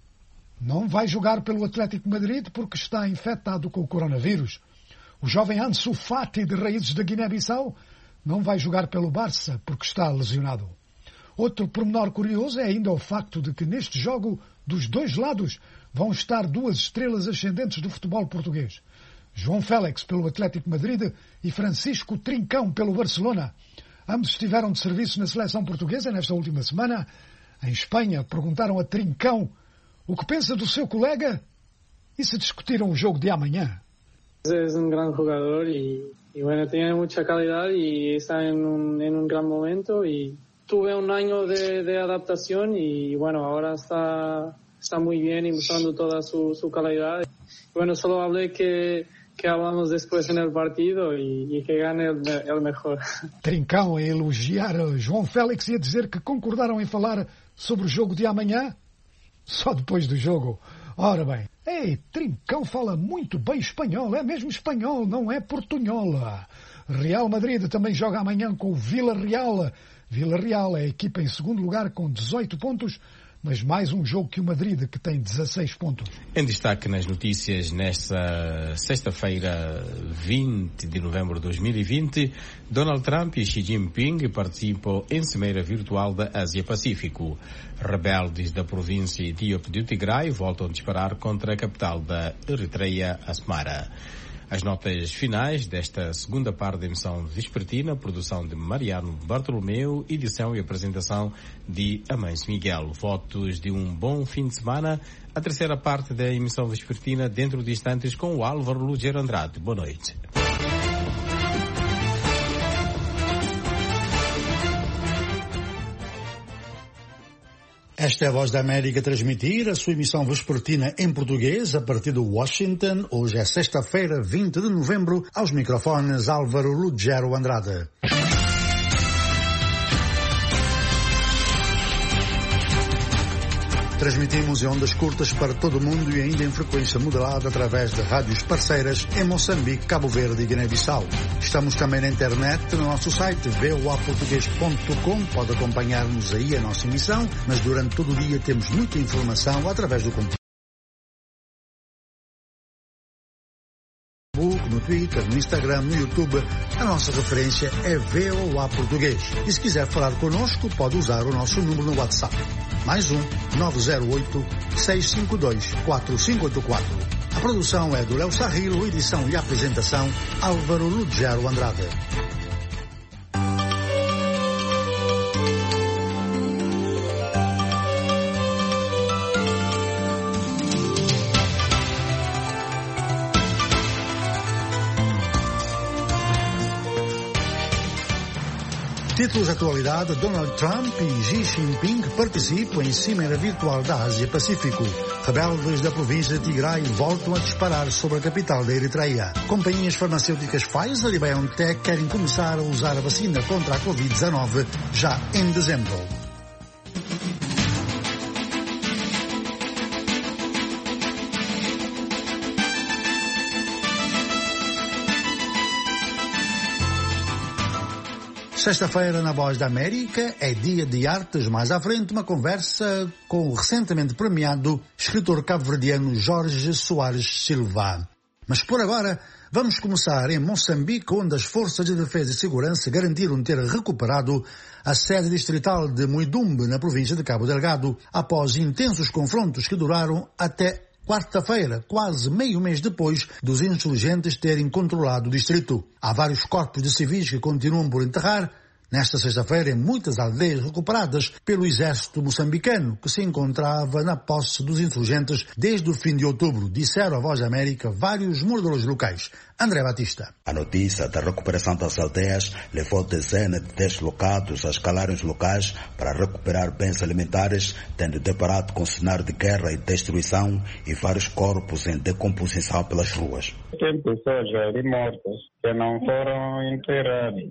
S2: não vai jogar pelo Atlético Madrid porque está infectado com o coronavírus. O jovem Ansu Fati, de raízes da Guiné-Bissau, não vai jogar pelo Barça porque está lesionado. Outro pormenor curioso é ainda o facto de que neste jogo, dos 2 lados, vão estar 2 estrelas ascendentes do futebol português. João Félix pelo Atlético Madrid e Francisco Trincão pelo Barcelona. Ambos estiveram de serviço na seleção portuguesa nesta última semana. Em Espanha, perguntaram a Trincão o que pensa do seu colega e se discutiram o jogo de amanhã.
S17: É grande jogador e bueno, tiene mucha calidad y está en un gran momento y tuve un año de adaptación y bueno, ahora está muy bien y mostrando toda su calidad. Bueno, solo hablé que hablamos después en el partido y que gane el mejor.
S2: Trincão a elogiar João Félix e a dizer que concordaram em falar sobre o jogo de amanhã só depois do jogo. Ora bem, Trincão fala muito bem espanhol, é mesmo espanhol, não é portunhola. Real Madrid também joga amanhã com o Villarreal. Villarreal é a equipa em segundo lugar com 18 pontos, mas mais um jogo que o Madrid, que tem 16 pontos.
S1: Em destaque nas notícias, nesta sexta-feira, 20 de novembro de 2020, Donald Trump e Xi Jinping participam em cimeira virtual da Ásia-Pacífico. Rebeldes da província etíope de Tigray voltam a disparar contra a capital da Eritreia, Asmara. As notas finais desta segunda parte da emissão vespertina, produção de Mariano Bartolomeu, edição e apresentação de Amâncio Miguel. Votos de um bom fim de semana. A terceira parte da emissão vespertina dentro de instantes com o Álvaro Lugero Andrade. Boa noite.
S10: Esta é a Voz da América a transmitir a sua emissão vespertina em português a partir de Washington. Hoje é sexta-feira, 20 de novembro. Aos microfones, Álvaro Lugero Andrade. Transmitimos em ondas curtas para todo o mundo e ainda em frequência modulada através de rádios parceiras em Moçambique, Cabo Verde e Guiné-Bissau. Estamos também na internet, no nosso site voaportugues.com. Pode acompanhar-nos aí a nossa emissão, mas durante todo o dia temos muita informação através do computador. No Twitter, no Instagram, no YouTube, a nossa referência é VOA Português. E se quiser falar connosco, pode usar o nosso número no WhatsApp. Mais 908-652-4584. A produção é do Léo Sarrilo, edição e apresentação Álvaro Lugero Andrade. Títulos de atualidade: Donald Trump e Xi Jinping participam em cimeira virtual da Ásia-Pacífico. Rebeldes da província de Tigray voltam a disparar sobre a capital da Eritreia. Companhias farmacêuticas Pfizer e BioNTech querem começar a usar a vacina contra a Covid-19 já em dezembro. Sexta-feira, na Voz da América, é dia de artes. Mais à frente, uma conversa com o recentemente premiado escritor cabo-verdiano Jorge Soares Silva. Mas por agora, vamos começar em Moçambique, onde as forças de defesa e segurança garantiram ter recuperado a sede distrital de Muidumbe, na província de Cabo Delgado, após intensos confrontos que duraram até quarta-feira, quase meio mês depois dos insurgentes terem controlado o distrito. Há vários corpos de civis que continuam por enterrar nesta sexta-feira em muitas aldeias recuperadas pelo exército moçambicano, que se encontrava na posse dos insurgentes desde o fim de outubro, disseram à Voz da América vários moradores locais. André Batista.
S3: A notícia da recuperação das aldeias levou dezenas de deslocados a escalarem os locais para recuperar bens alimentares, tendo deparado com cenário de guerra e destruição e vários corpos em decomposição pelas ruas.
S4: Tem pessoas ali mortas que não foram enterradas.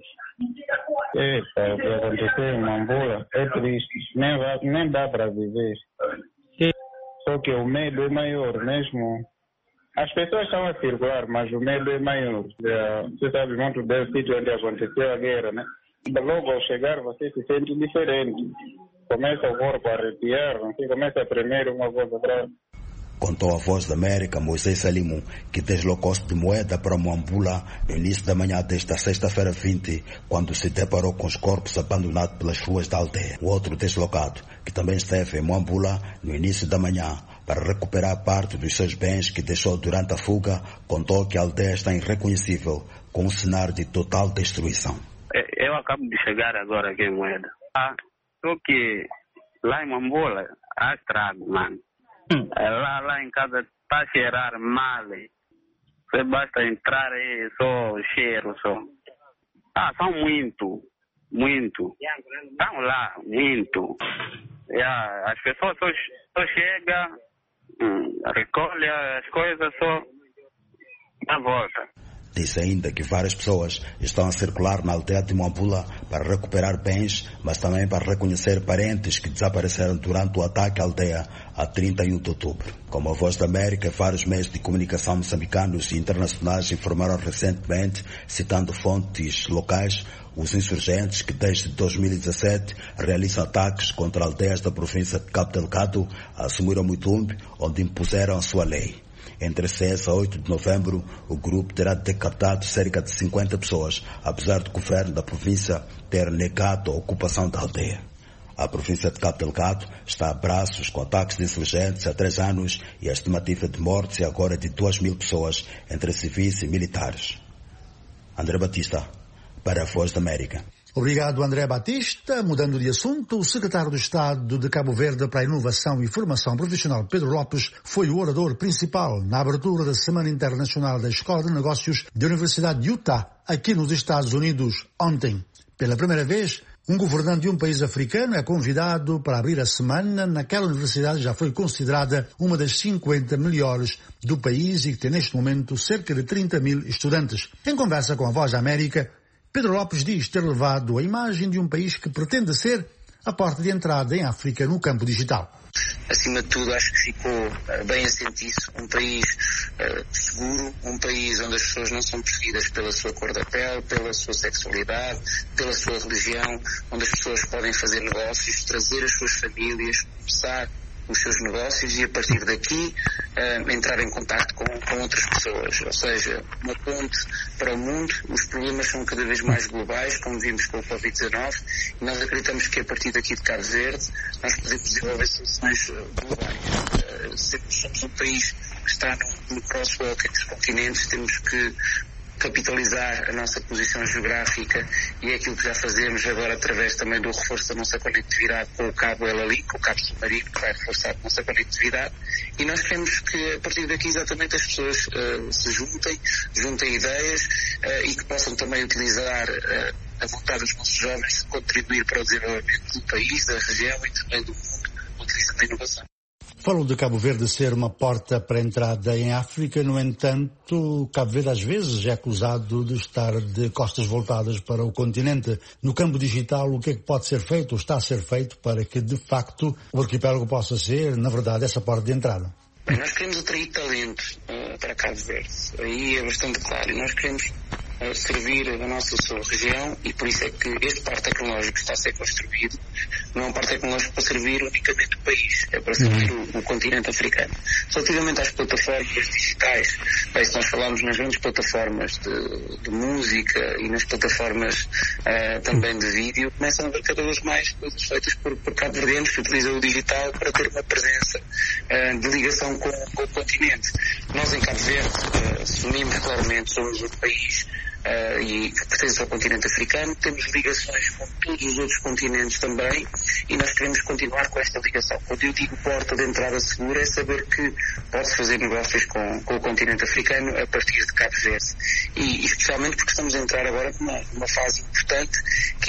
S4: O que aconteceu em Mambula é triste, nem dá para viver. Só que o medo é maior mesmo. As pessoas estão a circular, mas o medo é maior. Você sabe muito do sítio onde aconteceu a guerra, né? Logo ao chegar você se sente diferente. Começa o corpo a arrepiar, você começa a tremer uma coisa atrás.
S3: Contou a Voz da América Moisés Salimu, que deslocou-se de Moeda para Moambula no início da manhã desta sexta-feira 20, quando se deparou com os corpos abandonados pelas ruas da aldeia. O outro deslocado, que também esteve em Moambula no início da manhã para recuperar parte dos seus bens que deixou durante a fuga, contou que a aldeia está irreconhecível, com um cenário de total destruição.
S5: Eu acabo de chegar agora aqui em Moeda. Só que lá em Moambula há estrago, mano. Lá em casa está a cheirar mal. Você basta entrar aí, só cheiro, só. São muito. Estão lá, muito. As pessoas só chegam, recolhem as coisas, só dá volta.
S3: Disse ainda que várias pessoas estão a circular na aldeia de Moambula para recuperar bens, mas também para reconhecer parentes que desapareceram durante o ataque à aldeia a 31 de outubro. Como a Voz da América, vários meios de comunicação moçambicanos e internacionais informaram recentemente, citando fontes locais, os insurgentes que desde 2017 realizam ataques contra aldeias da província de Cabo Delgado assumiram Muidumbe, onde impuseram a sua lei. Entre 6 a 8 de novembro, o grupo terá decapitado cerca de 50 pessoas, apesar do governo da província ter negado a ocupação da aldeia. A província de Cabo Delgado está a braços com ataques de insurgentes há 3 anos e a estimativa de mortes é agora de 2.000 pessoas, entre civis e militares. André Batista, para a Voz da América.
S10: Obrigado, André Batista. Mudando de assunto, o secretário de Estado de Cabo Verde para a Inovação e Formação Profissional, Pedro Lopes, foi o orador principal na abertura da Semana Internacional da Escola de Negócios da Universidade de Utah, aqui nos Estados Unidos, ontem. Pela primeira vez, um governante de um país africano é convidado para abrir a semana naquela universidade já foi considerada uma das 50 melhores do país e que tem neste momento cerca de 30.000 estudantes. Em conversa com a Voz da América, Pedro Lopes diz ter levado a imagem de um país que pretende ser a porta de entrada em África no campo digital.
S9: Acima de tudo, acho que ficou bem assente um país seguro, um país onde as pessoas não são perseguidas pela sua cor da pele, pela sua sexualidade, pela sua religião, onde as pessoas podem fazer negócios, trazer as suas famílias, começar os seus negócios e a partir daqui entrar em contato com outras pessoas, ou seja, uma ponte para o mundo. Os problemas são cada vez mais globais, como vimos com o Covid-19, e nós acreditamos que a partir daqui de Cabo Verde nós podemos desenvolver soluções globais. Somos um país que está no crosswalk entre os continentes, temos que capitalizar a nossa posição geográfica e é aquilo que já fazemos agora através também do reforço da nossa conectividade com o cabo El-Ali, com o cabo submarino, que vai reforçar a nossa conectividade, e nós queremos que a partir daqui exatamente as pessoas se juntem ideias e que possam também utilizar a vontade dos nossos jovens de contribuir para o desenvolvimento do país, da região e também do mundo, utilizando a inovação.
S10: Falou de Cabo Verde ser uma porta para a entrada em África, no entanto, Cabo Verde às vezes é acusado de estar de costas voltadas para o continente. No campo digital, o que é que pode ser feito ou está a ser feito para que, de facto, o arquipélago possa ser, na verdade, essa porta de entrada?
S9: Bem, nós queremos atrair talento para Cabo Verde. Aí é bastante claro. E nós queremos servir a nossa região e por isso é que este parque tecnológico está a ser construído. Não é um parque tecnológico para servir unicamente o país, é para servir o continente africano. Relativamente às plataformas digitais, bem, se nós falarmos nas grandes plataformas de música e nas plataformas também de vídeo, começam a haver cada vez mais coisas feitas por cabo-verdianos que utilizam o digital para ter uma presença de ligação com o continente. Nós em Cabo Verde assumimos claramente, somos um país e que pertence ao continente africano, temos ligações com todos os outros continentes também e nós queremos continuar com esta ligação. Quando eu digo porta de entrada segura é saber que pode-se fazer negócios com o continente africano a partir de Cabo Verde e especialmente porque estamos a entrar agora numa fase importante que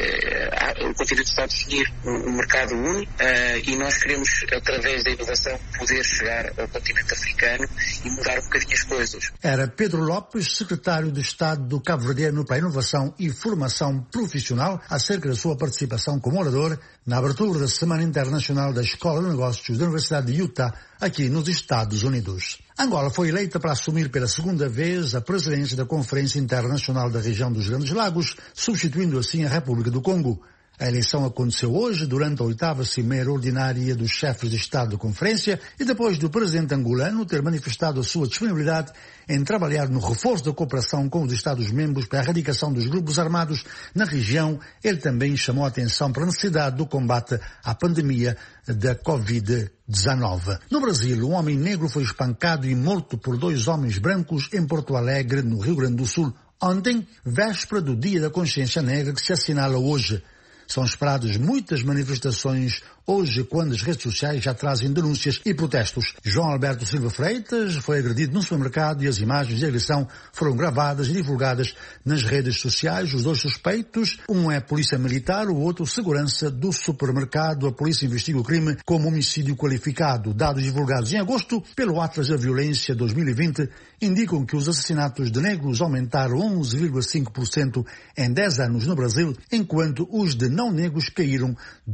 S9: é o continente está a definir um mercado único e nós queremos através da inovação poder chegar ao continente africano e mudar um bocadinho as coisas.
S10: Era Pedro Lopes, secretário de Estado do Cabo Verdeano para a Inovação e Formação Profissional, acerca da sua participação como orador na abertura da Semana Internacional da Escola de Negócios da Universidade de Utah, aqui nos Estados Unidos. Angola foi eleita para assumir pela segunda vez a presidência da Conferência Internacional da Região dos Grandes Lagos, substituindo assim a República do Congo. A eleição aconteceu hoje durante a 8ª Cimeira Ordinária dos Chefes de Estado da Conferência e depois do presidente angolano ter manifestado a sua disponibilidade em trabalhar no reforço da cooperação com os Estados-membros para a erradicação dos grupos armados na região. Ele também chamou a atenção para a necessidade do combate à pandemia da Covid-19. No Brasil, um homem negro foi espancado e morto por 2 homens brancos em Porto Alegre, no Rio Grande do Sul, ontem, véspera do Dia da Consciência Negra que se assinala hoje. São esperadas muitas manifestações hoje, quando as redes sociais já trazem denúncias e protestos. João Alberto Silva Freitas foi agredido num supermercado e as imagens de agressão foram gravadas e divulgadas nas redes sociais. Os 2 suspeitos, um é polícia militar, o outro segurança do supermercado. A polícia investiga o crime como homicídio qualificado. Dados divulgados em agosto pelo Atlas da Violência 2020 indicam que os assassinatos de negros aumentaram 11,5% em 10 anos no Brasil, enquanto os de não negros caíram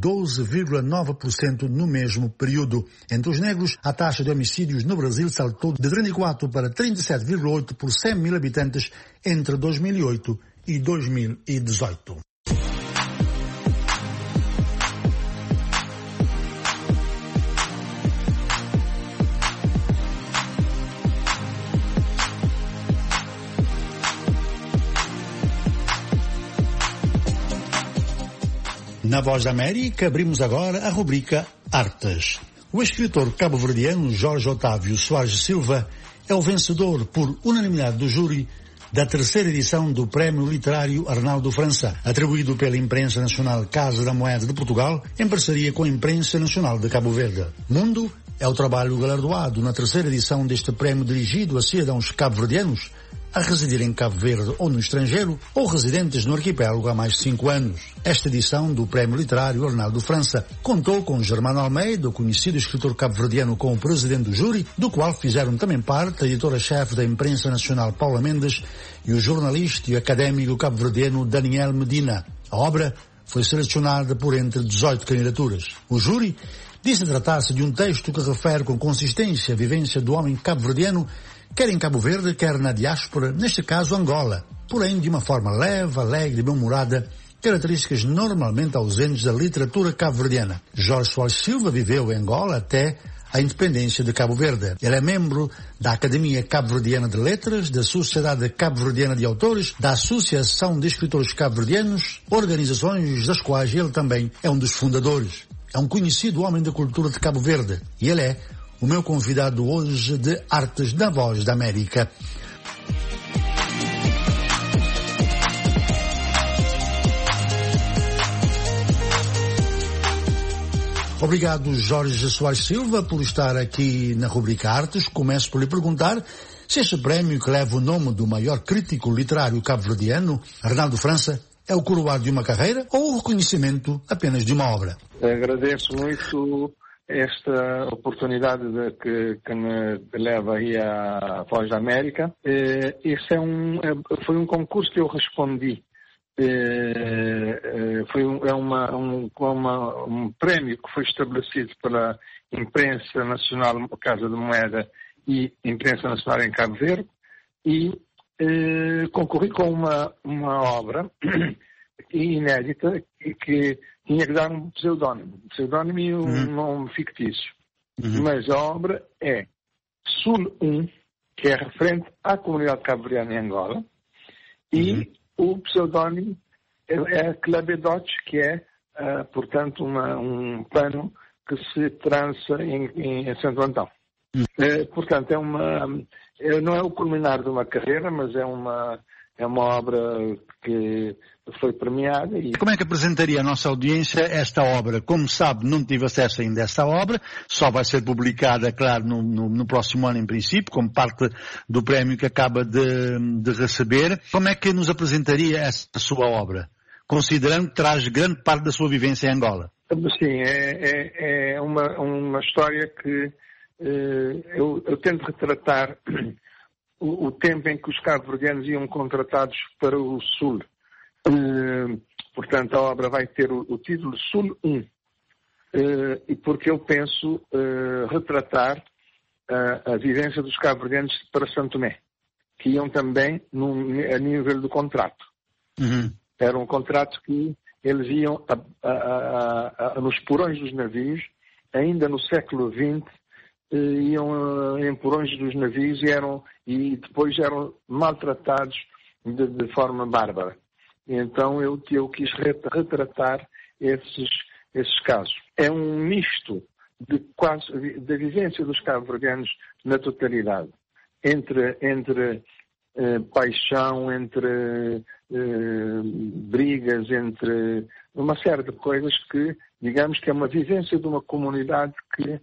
S10: 12,9% no mesmo período. Entre os negros, a taxa de homicídios no Brasil saltou de 34 para 37,8 por 100 mil habitantes entre 2008 e 2018. Na Voz da América, abrimos agora a rubrica Artes. O escritor cabo-verdiano Jorge Otávio Soares Silva é o vencedor, por unanimidade do júri, da terceira edição do Prémio Literário Arnaldo França, atribuído pela Imprensa Nacional Casa da Moeda de Portugal, em parceria com a Imprensa Nacional de Cabo Verde. Mundo é o trabalho galardoado na terceira edição deste prémio dirigido a cidadãos cabo-verdianos a residir em Cabo Verde ou no estrangeiro, ou residentes no arquipélago há mais de 5 anos. Esta edição do Prémio Literário Arnaldo França contou com Germano Almeida, o conhecido escritor cabo-verdiano, como presidente do júri, do qual fizeram também parte a editora-chefe da Imprensa Nacional Paula Mendes e o jornalista e académico cabo-verdiano Daniel Medina. A obra foi selecionada por entre 18 candidaturas. O júri disse tratar-se de um texto que refere com consistência a vivência do homem cabo-verdiano, quer em Cabo Verde, quer na diáspora, neste caso Angola, porém de uma forma leve, alegre e bem-humorada, características normalmente ausentes da literatura cabo-verdiana. Jorge Soares Silva viveu em Angola até a independência de Cabo Verde. Ele é membro da Academia Cabo-Verdiana de Letras, da Sociedade Cabo-Verdiana de Autores, da Associação de Escritores Cabo-Verdianos, organizações das quais ele também é um dos fundadores. É um conhecido homem da cultura de Cabo Verde e ele é o meu convidado hoje de Artes da Voz da América. Obrigado, Jorge Soares Silva, por estar aqui na rubrica Artes. Começo por lhe perguntar se este prémio, que leva o nome do maior crítico literário cabo-verdiano, Arnaldo França, é o coroar de uma carreira ou o reconhecimento apenas de uma obra?
S18: Agradeço muito esta oportunidade que me leva aí à Voz da América. Esse foi um concurso que eu respondi. Foi um prémio que foi estabelecido pela Imprensa Nacional Casa da Moeda e Imprensa Nacional em Cabo Verde e concorri com uma obra inédita que tinha que dar um pseudónimo e um nome fictício. Mas a obra é Sul 1, que é referente à comunidade cabo-verdiana em Angola, e o pseudónimo é Clabedote, que é, portanto, um pano que se trança em Santo Antão. Portanto, não é o culminar de uma carreira, mas é uma obra que foi premiada. E
S10: como é que apresentaria à nossa audiência esta obra? Como sabe, não tive acesso ainda a esta obra, só vai ser publicada, claro, no próximo ano em princípio, como parte do prémio que acaba de receber. Como é que nos apresentaria esta sua obra, considerando que traz grande parte da sua vivência em Angola?
S18: Sim, é uma história que eu tento retratar o tempo em que os cabo-verdianos iam contratados para o Sul. Portanto, a obra vai ter o título Sul 1, e porque eu penso retratar a vivência dos cabo-verdianos para Santo Tomé, que iam também a nível do contrato. Era um contrato que eles iam nos porões dos navios, ainda no século XX, iam em porões dos navios e depois eram maltratados de forma bárbara. Então eu quis retratar esses casos. É um misto da vivência dos cabo-verdianos na totalidade, entre paixão, entre brigas, entre uma série de coisas que, digamos que é uma vivência de uma comunidade que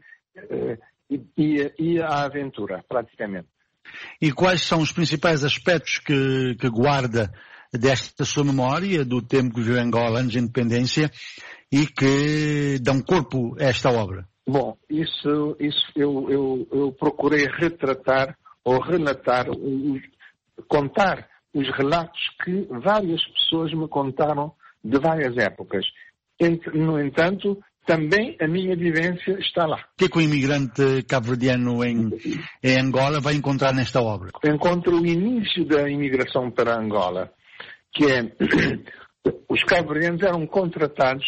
S18: ia à aventura, praticamente.
S10: E quais são os principais aspectos que guarda desta sua memória, do tempo que viveu em Angola, anos de independência, e que dão corpo a esta obra?
S18: Bom, isso eu procurei retratar ou relatar, contar os relatos que várias pessoas me contaram de várias épocas. No entanto, também a minha vivência está lá.
S10: O que é que o imigrante cabo-verdiano em Angola vai encontrar nesta obra?
S18: Encontro o início da imigração para Angola, que é os cabo-verdianos eram contratados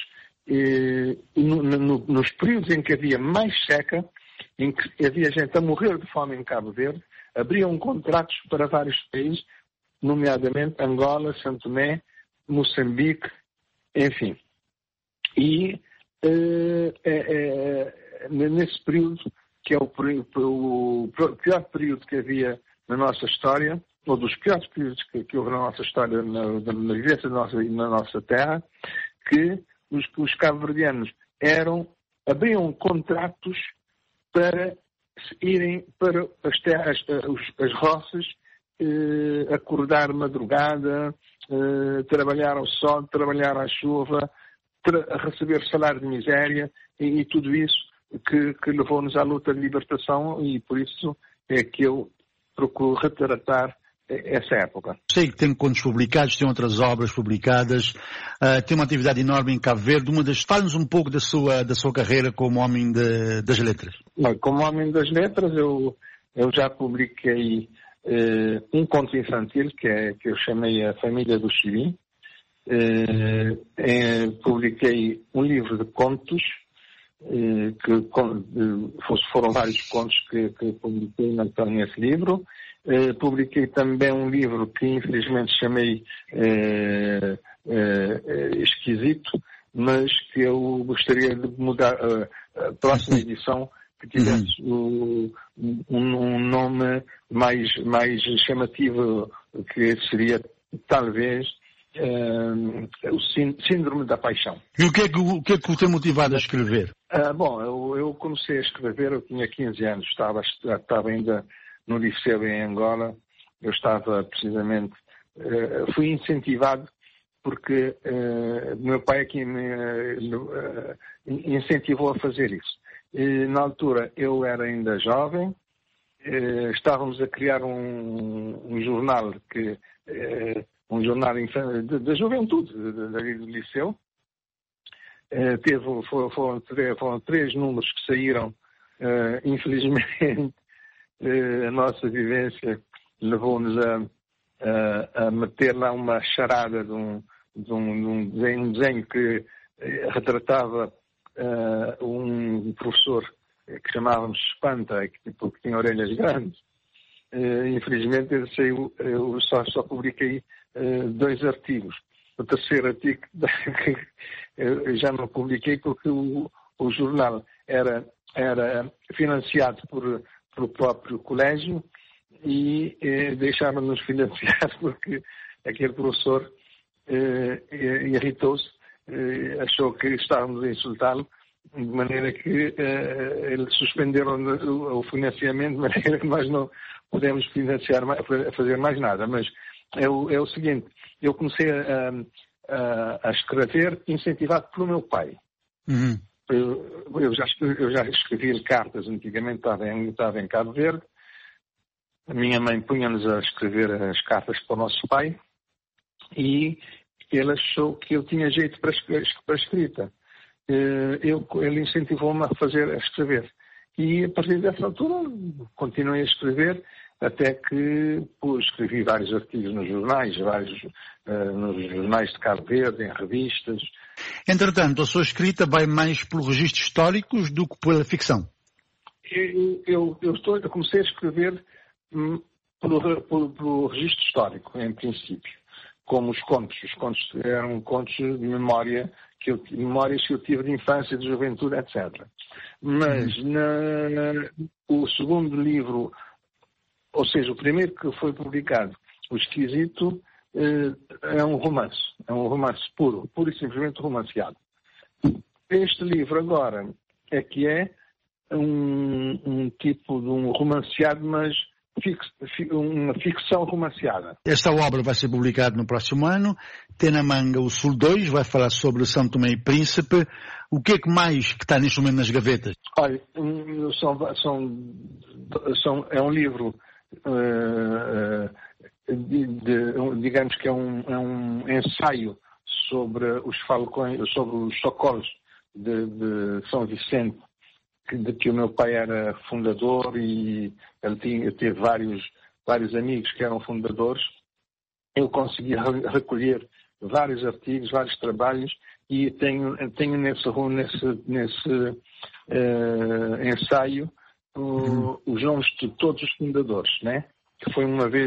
S18: nos períodos em que havia mais seca, em que havia gente a morrer de fome em Cabo Verde, abriam contratos para vários países, nomeadamente Angola, Santo Tomé, Moçambique, enfim. E nesse período, que é o pior período que havia na nossa história, ou dos piores períodos que houve na nossa história, na vivência na nossa terra, que os cabo-verdianos abriam contratos para irem para as terras, as roças, acordar madrugada, trabalhar ao sol, trabalhar à chuva, receber salário de miséria e tudo isso que levou-nos à luta de libertação, e por isso é que eu procuro retratar essa época.
S10: Sei que tem contos publicados, tem outras obras publicadas, tem uma atividade enorme em Cabo Verde. Fale-nos um pouco da sua carreira como homem das letras.
S18: Como homem das letras, eu já publiquei um conto infantil que eu chamei A Família do Chirim. Publiquei um livro de contos, foram vários contos que publiquei nesse livro. Publiquei também um livro que infelizmente chamei Esquisito, mas que eu gostaria de mudar a próxima edição, que tivesse um nome mais chamativo, que seria talvez o Síndrome da Paixão.
S10: E o que é que o tem motivado a escrever?
S18: Eu comecei a escrever, eu tinha 15 anos, estava ainda no liceu em Angola. Eu estava precisamente, fui incentivado porque meu pai aqui me incentivou a fazer isso. E, na altura eu era ainda jovem, estávamos a criar um jornal da juventude do liceu. Foram 3 números que saíram. Infelizmente a nossa vivência levou-nos a meter lá uma charada de um desenho que retratava um professor que chamávamos Espanta, que tinha orelhas grandes. Infelizmente ele saiu, eu só publiquei 2 artigos. O terceiro artigo eu já não publiquei porque o jornal era financiado pelo próprio colégio e deixaram-nos financiar porque aquele professor irritou-se, achou que estávamos a insultá-lo, de maneira que eles suspenderam o financiamento, de maneira que nós não podemos fazer mais nada. Mas é o seguinte, eu comecei a escrever incentivado pelo meu pai.
S10: Uhum.
S18: Eu já escrevi cartas antigamente, estava em Cabo Verde. A minha mãe punha-nos a escrever as cartas para o nosso pai e ele achou que eu tinha jeito para escrita. Ele incentivou-me a escrever. E a partir dessa altura continuei a escrever até que escrevi vários artigos nos jornais, nos jornais de Cabo Verde, em revistas.
S10: Entretanto, a sua escrita vai mais pelos registros históricos do que pela ficção?
S18: Eu comecei a escrever pelo registro histórico, em princípio, como os contos. Os contos eram contos de memórias que eu tive de infância, de juventude, etc. Mas o segundo livro, ou seja, o primeiro que foi publicado, O Esquisito, é um romance puro e simplesmente romanceado. Este livro agora é um tipo de um romanceado, mas uma ficção romanceada.
S10: Esta obra vai ser publicada no próximo ano. Tem na manga o Sul 2, vai falar sobre São Tomé e Príncipe. O que é que mais que está neste momento nas gavetas?
S18: Olha, é um livro, digamos que é um ensaio sobre os falcões, sobre os socorros de São Vicente, de que o meu pai era fundador e ele teve vários amigos que eram fundadores. Eu consegui recolher vários artigos, vários trabalhos e tenho nesse ensaio os nomes de todos os fundadores, né? Que foi uma vez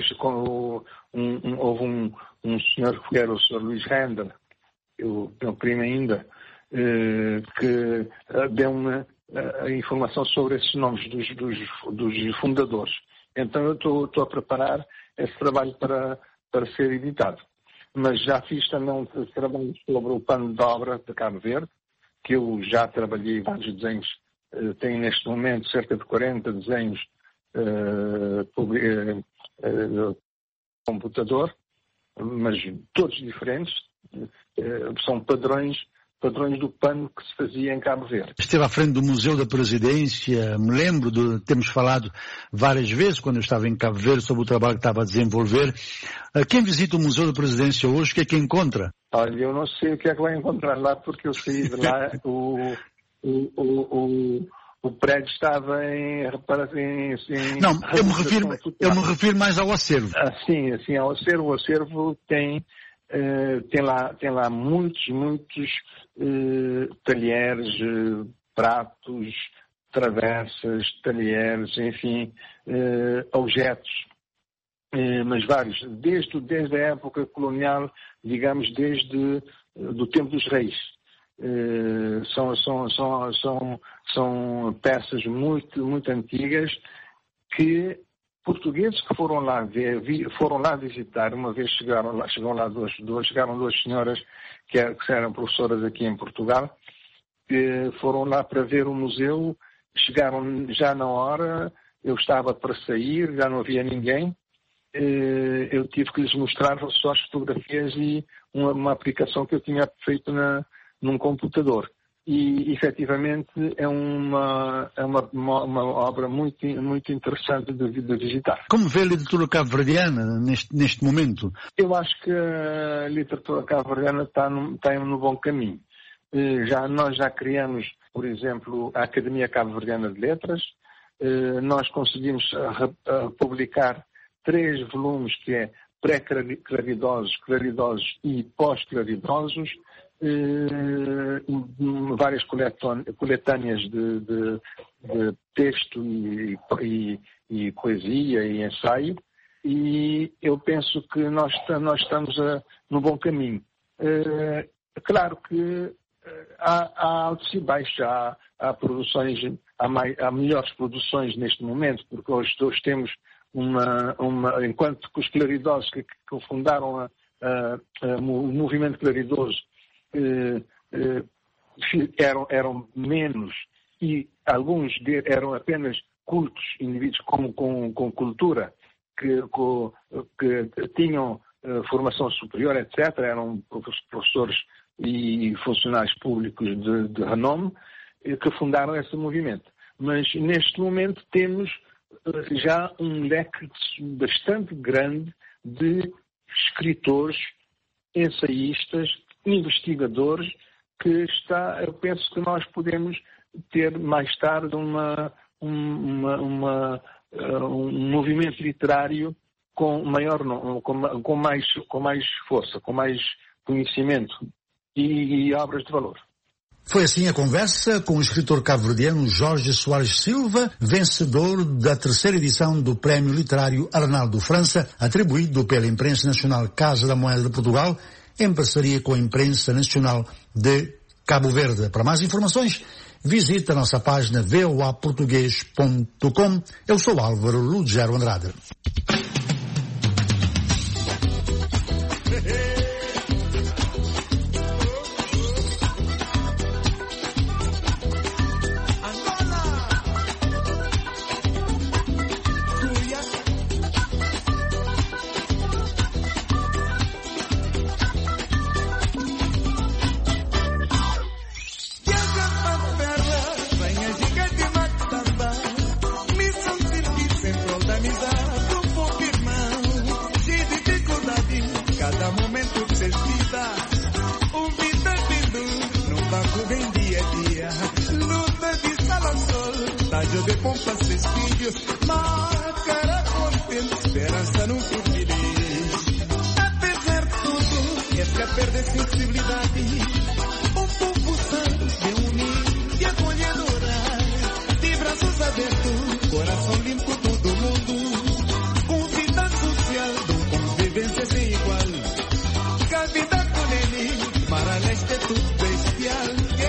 S18: houve um senhor que era o Sr. Luís Render, meu primo ainda, que dê uma informação sobre esses nomes dos fundadores. Então eu estou a preparar esse trabalho para ser editado. Mas já fiz também trabalho sobre o plano de obra de Cabo Verde, que eu já trabalhei vários desenhos, tenho neste momento cerca de 40 desenhos computador, mas todos diferentes, são padrões do pano que se fazia em Cabo Verde.
S10: Esteve à frente do Museu da Presidência, me lembro de termos falado várias vezes quando eu estava em Cabo Verde sobre o trabalho que estava a desenvolver. Quem visita o Museu da Presidência hoje, o que é que encontra?
S18: Olha, eu não sei o que é que vai encontrar lá, porque eu saí de lá, o prédio estava em
S10: Não, eu me refiro mais ao acervo.
S18: Sim, ao acervo. O acervo tem lá muitos talheres, pratos, travessas, talheres, enfim, objetos, mas vários, desde a época colonial, digamos, desde do tempo dos reis. São peças muito antigas que portugueses que foram lá visitar, uma vez chegaram lá duas senhoras que eram professoras aqui em Portugal, que foram lá para ver o museu, chegaram já na hora, eu estava para sair, já não havia ninguém, eu tive que lhes mostrar só as fotografias e uma aplicação que eu tinha feito num computador. E, efetivamente, é uma obra muito interessante de visitar.
S10: Como vê a literatura cabo-verdiana neste momento?
S18: Eu acho que a literatura cabo-verdiana está no bom caminho. Nós já criamos, por exemplo, a Academia Cabo-Verdiana de Letras. Nós conseguimos publicar 3 volumes, que é pré-claridosos, claridosos e pós-claridosos. Várias coletâneas de texto e poesia e ensaio, e eu penso que nós estamos no bom caminho. Claro que há altos e baixos, há produções, há melhores produções neste momento, porque hoje temos enquanto que os claridosos que fundaram o movimento claridoso eram menos, e alguns eram apenas cultos, indivíduos com cultura, que tinham formação superior, etc., eram professores e funcionários públicos de renome, que fundaram esse movimento. Mas neste momento temos já um leque bastante grande de escritores, ensaístas, investigadores, eu penso que nós podemos ter mais tarde um movimento literário com mais força, com mais conhecimento e obras de valor.
S10: Foi assim a conversa com o escritor cabo-verdiano Jorge Soares Silva, vencedor da 3ª edição do Prémio Literário Arnaldo França, atribuído pela Imprensa Nacional Casa da Moeda de Portugal, em parceria com a Imprensa Nacional de Cabo Verde. Para mais informações, visite a nossa página voaportugues.com. Eu sou Álvaro Lugero Andrade.
S19: Vida con él, para el este tu bestial.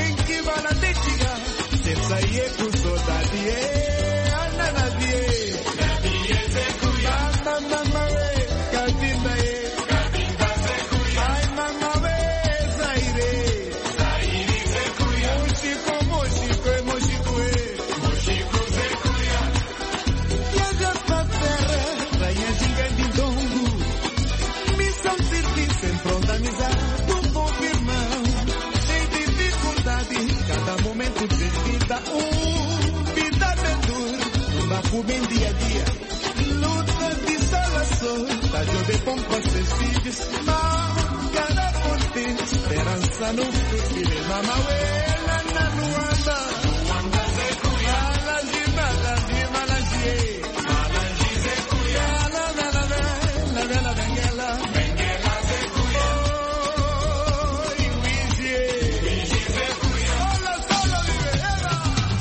S19: dia a dia. Luta de salações, tá jovem com conceitos. Cada ponte, esperança no futuro. Mamauela na Luanda. Luanda Zekuya. Malajima, Malajie. Malaji Zekuya. La Benguela. Benguela Zekuya. Oh, Iwizie. Iwizie Zekuya. Hola, solo Libera.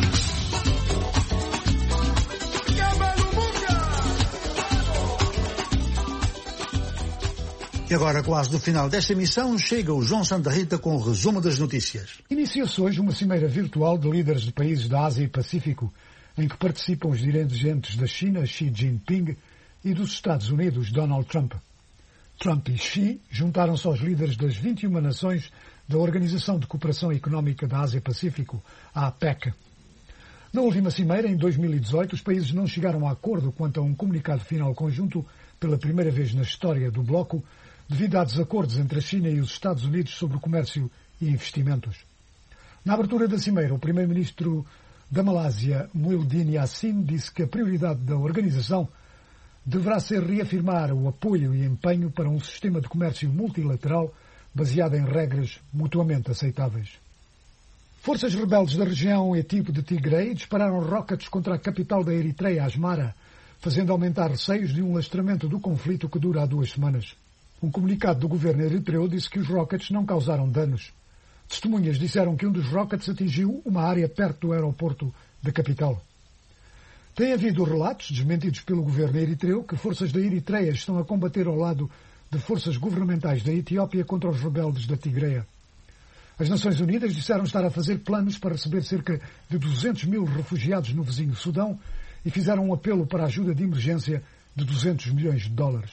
S10: E agora, quase no final desta emissão, chega o João Santa Rita com o resumo das notícias.
S2: Inicia-se hoje uma cimeira virtual de líderes de países da Ásia e Pacífico, em que participam os dirigentes da China, Xi Jinping, e dos Estados Unidos, Donald Trump. Trump e Xi juntaram-se aos líderes das 21 nações da Organização de Cooperação Económica da Ásia-Pacífico, a APEC. Na última cimeira, em 2018, os países não chegaram a acordo quanto a um comunicado final conjunto pela primeira vez na história do bloco, devido a desacordos entre a China e os Estados Unidos sobre o comércio e investimentos. Na abertura da cimeira, o primeiro-ministro da Malásia, Muhyiddin Yassin, disse que a prioridade da organização deverá ser reafirmar o apoio e empenho para um sistema de comércio multilateral baseado em regras mutuamente aceitáveis. Forças rebeldes da região etíope de Tigray dispararam rockets contra a capital da Eritreia, Asmara, fazendo aumentar receios de um lastramento do conflito que dura há 2 semanas. Um comunicado do governo eritreu disse que os rockets não causaram danos. Testemunhas disseram que um dos rockets atingiu uma área perto do aeroporto da capital. Tem havido relatos, desmentidos pelo governo eritreu, que forças da Eritreia estão a combater ao lado de forças governamentais da Etiópia contra os rebeldes da Tigreia. As Nações Unidas disseram estar a fazer planos para receber cerca de 200 mil refugiados no vizinho Sudão e fizeram um apelo para a ajuda de emergência de 200 milhões de dólares.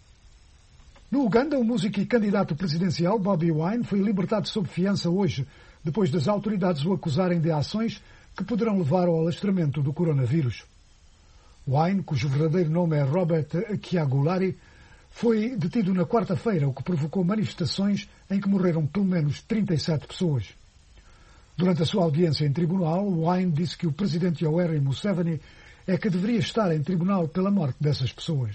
S2: No Uganda, o músico e candidato presidencial Bobi Wine foi libertado sob fiança hoje, depois das autoridades o acusarem de ações que poderão levar ao alastramento do coronavírus. Wine, cujo verdadeiro nome é Robert Kyagulanyi, foi detido na quarta-feira, o que provocou manifestações em que morreram pelo menos 37 pessoas. Durante a sua audiência em tribunal, Wine disse que o presidente Yoweri Museveni é que deveria estar em tribunal pela morte dessas pessoas.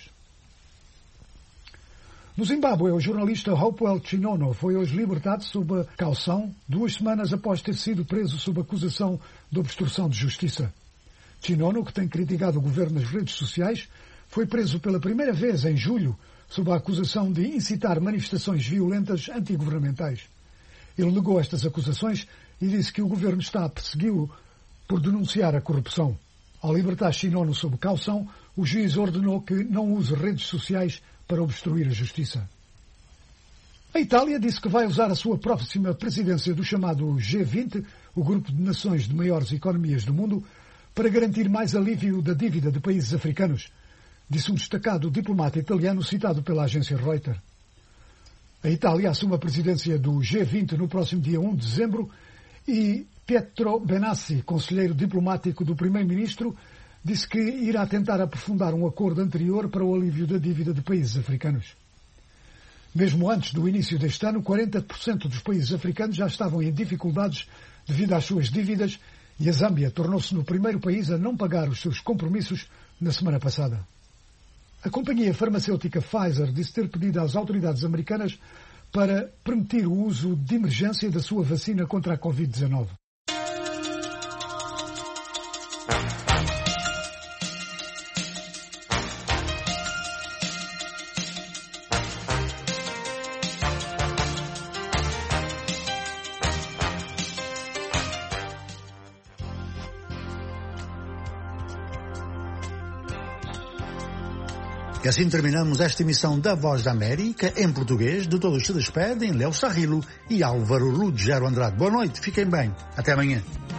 S2: No Zimbábue, o jornalista Hopewell Chinono foi hoje libertado sob caução 2 semanas após ter sido preso sob acusação de obstrução de justiça. Chinono, que tem criticado o governo nas redes sociais, foi preso pela primeira vez em julho sob a acusação de incitar manifestações violentas antigovernamentais. Ele negou estas acusações e disse que o governo está a persegui-lo por denunciar a corrupção. Ao libertar Chinono sob caução, o juiz ordenou que não use redes sociais para obstruir a justiça. A Itália disse que vai usar a sua próxima presidência do chamado G20, o grupo de nações de maiores economias do mundo, para garantir mais alívio da dívida de países africanos, disse um destacado diplomata italiano citado pela agência Reuters. A Itália assume a presidência do G20 no próximo dia 1 de dezembro e Pietro Benassi, conselheiro diplomático do primeiro-ministro, disse que irá tentar aprofundar um acordo anterior para o alívio da dívida de países africanos. Mesmo antes do início deste ano, 40% dos países africanos já estavam em dificuldades devido às suas dívidas e a Zâmbia tornou-se no primeiro país a não pagar os seus compromissos na semana passada. A companhia farmacêutica Pfizer disse ter pedido às autoridades americanas para permitir o uso de emergência da sua vacina contra a Covid-19.
S10: E assim terminamos esta emissão da Voz da América, em português. De todos se despedem Léo Sarrilo e Álvaro Ruggiero Andrade. Boa noite, fiquem bem. Até amanhã.